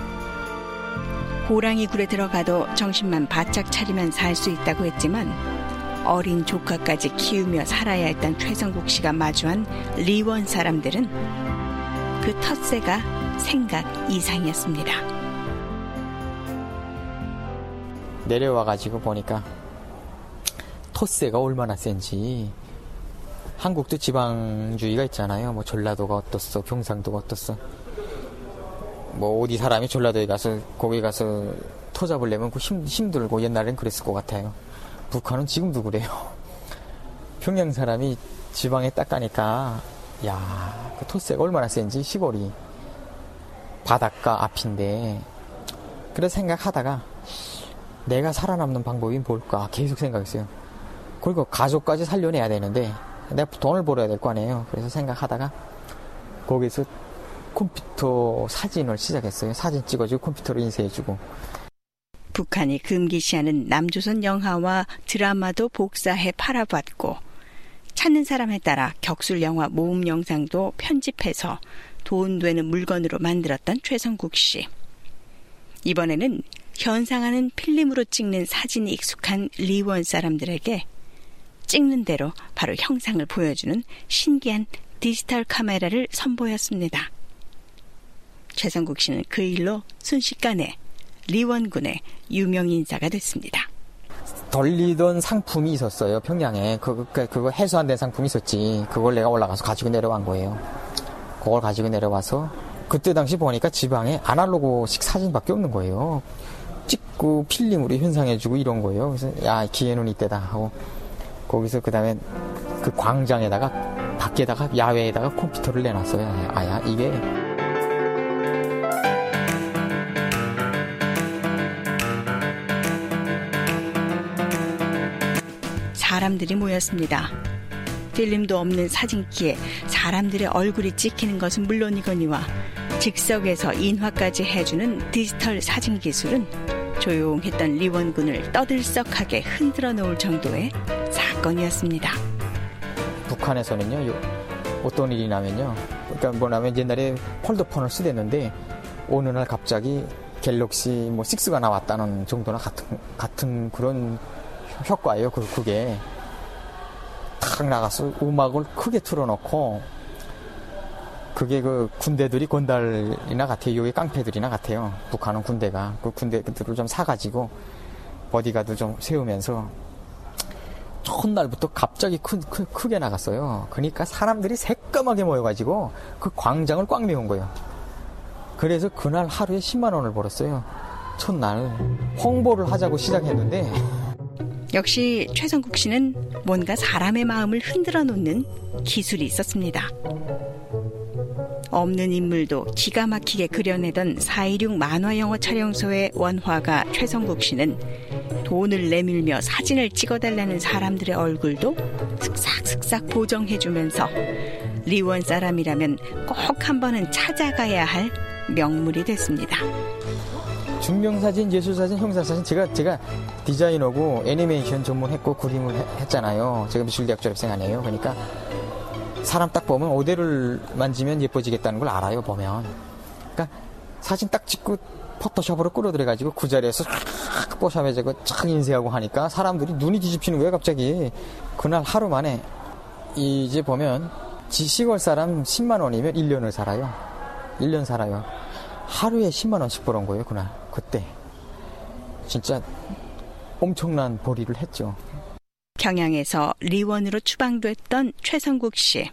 호랑이 굴에 들어가도 정신만 바짝 차리면 살 수 있다고 했지만 어린 조카까지 키우며 살아야 했던 최성국 씨가 마주한 리원 사람들은 그 텃세가 생각 이상이었습니다. 내려와가지고 보니까 텃세가 얼마나 센지. 한국도 지방주의가 있잖아요. 뭐 전라도가 어떻어, 경상도가 어떻어. 뭐 어디 사람이 전라도에 가서 거기 가서 터 잡으려면 그 힘들고 옛날엔 그랬을 것 같아요. 북한은 지금도 그래요. 평양 사람이 지방에 딱 가니까 야, 그 텃세가 얼마나 센지. 시골이 바닷가 앞인데. 그래서 생각하다가 내가 살아남는 방법이 뭘까 계속 생각했어요. 그리고 가족까지 살려내야 되는데 내가 돈을 벌어야 될 거 아니에요. 그래서 생각하다가 거기서 컴퓨터 사진을 시작했어요. 사진 찍어주고 컴퓨터로 인쇄해주고. 북한이 금기시하는 남조선 영화와 드라마도 복사해 팔아봤고 찾는 사람에 따라 격술 영화 모음 영상도 편집해서 돈 되는 물건으로 만들었던 최성국 씨. 이번에는 현상하는 필름으로 찍는 사진이 익숙한 리원 사람들에게 찍는 대로 바로 형상을 보여주는 신기한 디지털 카메라를 선보였습니다. 최성국 씨는 그 일로 순식간에 리원군의 유명 인사가 됐습니다. 돌리던 상품이 있었어요. 평양에. 그거 해소 안 된 상품이 있었지. 그걸 내가 올라가서 가지고 내려간 거예요. 그걸 가지고 내려와서 그때 당시 보니까 지방에 아날로그식 사진밖에 없는 거예요. 찍고 필름으로 현상해주고 이런 거예요. 그래서 야, 기회는 이때다 하고 거기서 그 다음에 그 광장에다가 밖에다가 야외에다가 컴퓨터를 내놨어요. 아야 이게 사람들이 모였습니다. 필름도 없는 사진기에 사람들의 얼굴이 찍히는 것은 물론이거니와 즉석에서 인화까지 해주는 디지털 사진 기술은 조용했던 리원군을 떠들썩하게 흔들어 놓을 정도의 사건이었습니다. 북한에서는요, 어떤 일이 나면요, 그러니까 뭐냐면 옛날에 폴더폰을 쓰댔는데 어느 날 갑자기 갤럭시 뭐 6가 나왔다는 정도나 같은 그런 효과예요. 그게 탁 나가서 음악을 크게 틀어놓고 그게 그 군대들이 건달이나 같아요. 여기 깡패들이나 같아요. 북한은 군대가 그 군대들을 좀 사가지고 보디가드 좀 세우면서 첫날부터 갑자기 크게 나갔어요. 그러니까 사람들이 새까맣게 모여가지고 그 광장을 꽉 메운 거예요. 그래서 그날 하루에 10만 원을 벌었어요. 첫날 홍보를 하자고 시작했는데 역시 최성국 씨는 뭔가 사람의 마음을 흔들어 놓는 기술이 있었습니다. 없는 인물도 기가 막히게 그려내던 4.16 만화영화 촬영소의 원화가 최성국 씨는 돈을 내밀며 사진을 찍어달라는 사람들의 얼굴도 슥싹슥싹 보정해주면서 리원 사람이라면 꼭 한 번은 찾아가야 할 명물이 됐습니다. 증명사진, 예술사진, 형사사진 제가 디자이너고 애니메이션 전문했고 그림을 했잖아요. 제가 미술대학 졸업생 아니에요. 그러니까 사람 딱 보면 모델을 만지면 예뻐지겠다는 걸 알아요. 보면. 그러니까 사진 딱 찍고 포토샵으로 끌어들여가지고 그 자리에서 쫙 뽀샵해지고 쫙 인쇄하고 하니까 사람들이 눈이 뒤집히는 거예요. 갑자기. 그날 하루 만에 이제 보면 시골 사람 10만 원이면 1년을 살아요. 1년 살아요. 하루에 10만 원씩 벌은 거예요. 그날. 그때. 진짜 엄청난 벌이를 했죠. 경양에서 리원으로 추방됐던 최성국 씨.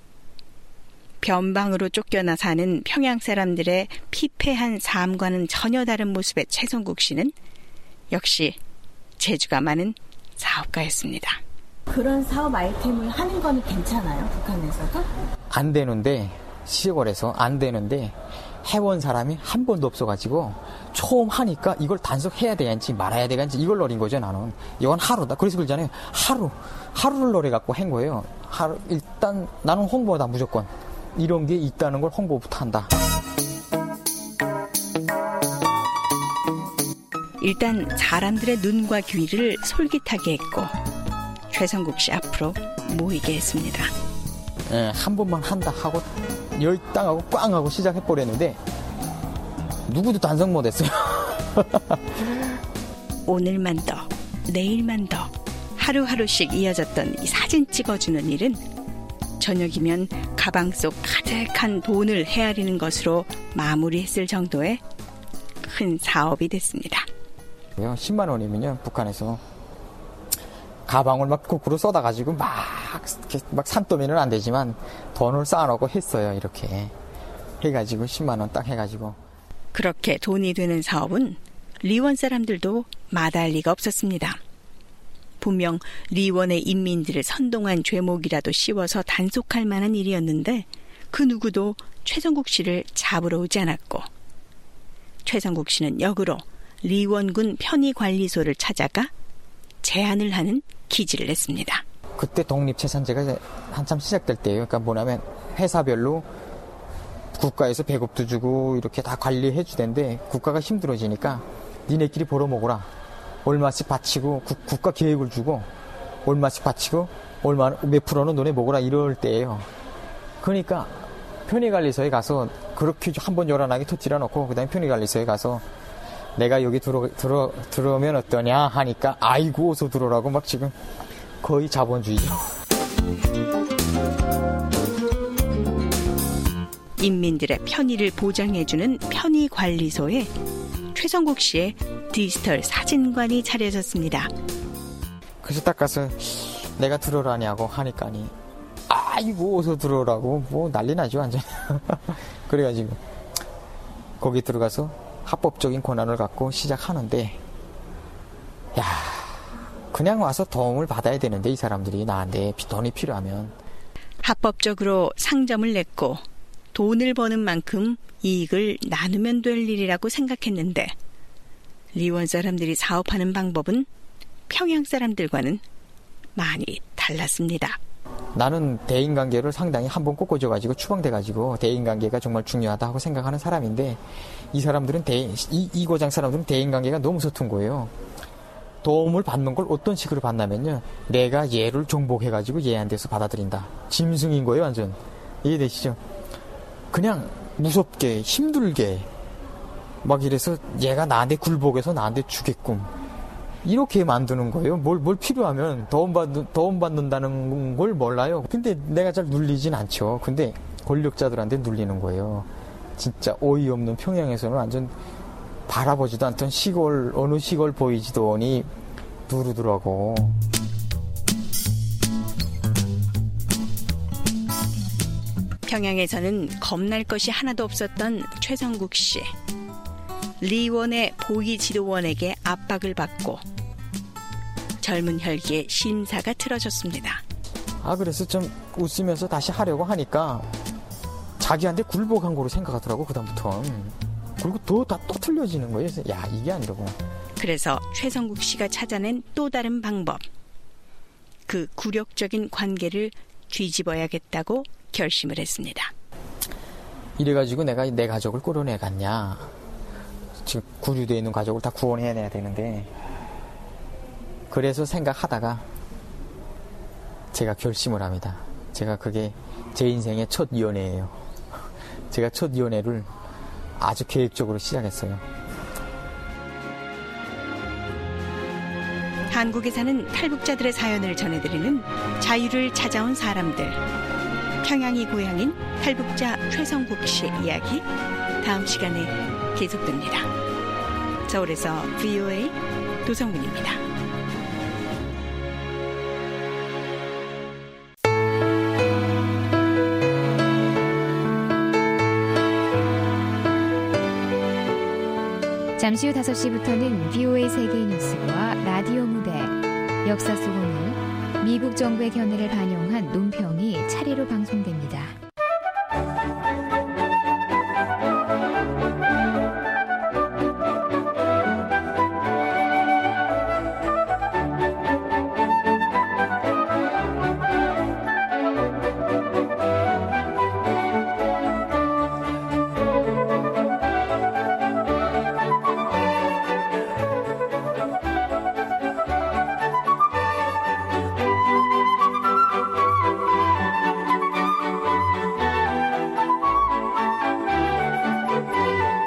변방으로 쫓겨나 사는 평양 사람들의 피폐한 삶과는 전혀 다른 모습의 최성국 씨는 역시 재주가 많은 사업가였습니다. 그런 사업 아이템을 하는 거는 괜찮아요? 북한에서도? 안 되는데 시골에서 안 되는데 해본 사람이 한 번도 없어가지고 처음 하니까 이걸 단속해야 되는지 말아야 되는지 이걸 노린 거죠. 나는 이건 하루다. 그래서 그러잖아요. 하루를 노려갖고 한 거예요. 일단 나는 홍보다 무조건 이런 게 있다는 걸 홍보부터 한다. 일단 사람들의 눈과 귀를 솔깃하게 했고 최성국 씨 앞으로 모이게 했습니다. 예, 한 번만 한다 하고 열당하고 꽝 하고 시작해버렸는데 누구도 단속 못했어요. 오늘만 더, 내일만 더 하루하루씩 이어졌던 이 사진 찍어주는 일은 저녁이면 가방 속 가득한 돈을 헤아리는 것으로 마무리했을 정도의 큰 사업이 됐습니다. 10만 원이면요 북한에서 가방을 막 거꾸로 쏟아가지고 막 산더미는 안 되지만 돈을 쌓아놓고 했어요. 이렇게 해가지고 10만 원 딱 해가지고. 그렇게 돈이 되는 사업은 리원 사람들도 마다할 리가 없었습니다. 분명 리원의 인민들을 선동한 죄목이라도 씌워서 단속할 만한 일이었는데 그 누구도 최성국 씨를 잡으러 오지 않았고 최성국 씨는 역으로 리원군 편의관리소를 찾아가 제안을 하는 기지를 냈습니다. 그때 독립채산제가 한참 시작될 때예요. 그러니까 뭐냐면 회사별로 국가에서 배급도 주고 이렇게 다 관리해 주던데 국가가 힘들어지니까 니네끼리 벌어먹어라. 얼마씩 바치고 국가 계획을 주고 얼마씩 바치고 몇 프로는 너네 먹어라 이럴 때예요. 그러니까 편의관리소에 가서 그렇게 한번 요란하게 터뜨려 놓고 그다음에 편의관리소에 가서 내가 여기 들어오면 어떠냐 하니까 아이고 어서 들어오라고 막 지금 거의 자본주의죠. 인민들의 편의를 보장해주는 편의관리소에 최성국 씨의 디지털 사진관이 차려졌습니다. 그래서 딱 가서 내가 들어오라냐고 하니까니 아이고 어서 들어오라고 뭐 난리 나죠 완전. 그래가지고 거기 들어가서 합법적인 권한을 갖고 시작하는데 야 그냥 와서 도움을 받아야 되는데 이 사람들이 나한테 돈이 필요하면 합법적으로 상점을 냈고 돈을 버는 만큼 이익을 나누면 될 일이라고 생각했는데 리원 사람들이 사업하는 방법은 평양 사람들과는 많이 달랐습니다. 나는 대인관계를 상당히 한번 꺾어줘가지고 추방돼가지고 대인관계가 정말 중요하다고 생각하는 사람인데 이 사람들은 이 고장 사람들은 대인관계가 너무 서툰 거예요. 도움을 받는 걸 어떤 식으로 받냐면요. 내가 얘를 정복해가지고 얘한테서 받아들인다. 짐승인 거예요 완전. 이해되시죠? 그냥 무섭게 힘들게 막 이래서 얘가 나한테 굴복해서 나한테 주게끔 이렇게 만드는 거예요. 뭘 필요하면 도움받는다는 걸 몰라요. 근데 내가 잘 눌리진 않죠. 근데 권력자들한테 눌리는 거예요. 진짜 어이없는 평양에서는 완전 바라보지도 않던 시골 어느 시골 보이지도 않니 누르더라고. 평양에서는 겁날 것이 하나도 없었던 최성국 씨. 리원의 보기 지도원에게 압박을 받고 젊은 혈기에 심사가 틀어졌습니다. 그래서 좀 웃으면서 다시 하려고 하니까 자기한테 굴복한 거로 생각하더라고 그다음부터는. 그리고 또 틀려지는 거예요. 그래서 야 이게 아니라고. 그래서 최성국 씨가 찾아낸 또 다른 방법. 그 굴욕적인 관계를 뒤집어야겠다고 결심을 했습니다. 이래가지고 내가 내 가족을 끌어내갔냐. 지금 구류되어 있는 가족을 다 구원해내야 되는데, 그래서 생각하다가 제가 결심을 합니다. 제가 그게 제 인생의 첫 연애예요. 제가 첫 연애를 아주 계획적으로 시작했어요. 한국에 사는 탈북자들의 사연을 전해드리는 자유를 찾아온 사람들. 평양이 고향인 탈북자 최성국 씨 이야기 다음 시간에 계속됩니다. 서울에서 VOA 도성군입니다. 잠시 후 5시부터는 VOA 세계 뉴스와 라디오 무대, 역사 속 오늘, 미국 정부의 견해를 반영한 논평이 차례로 방송됩니다.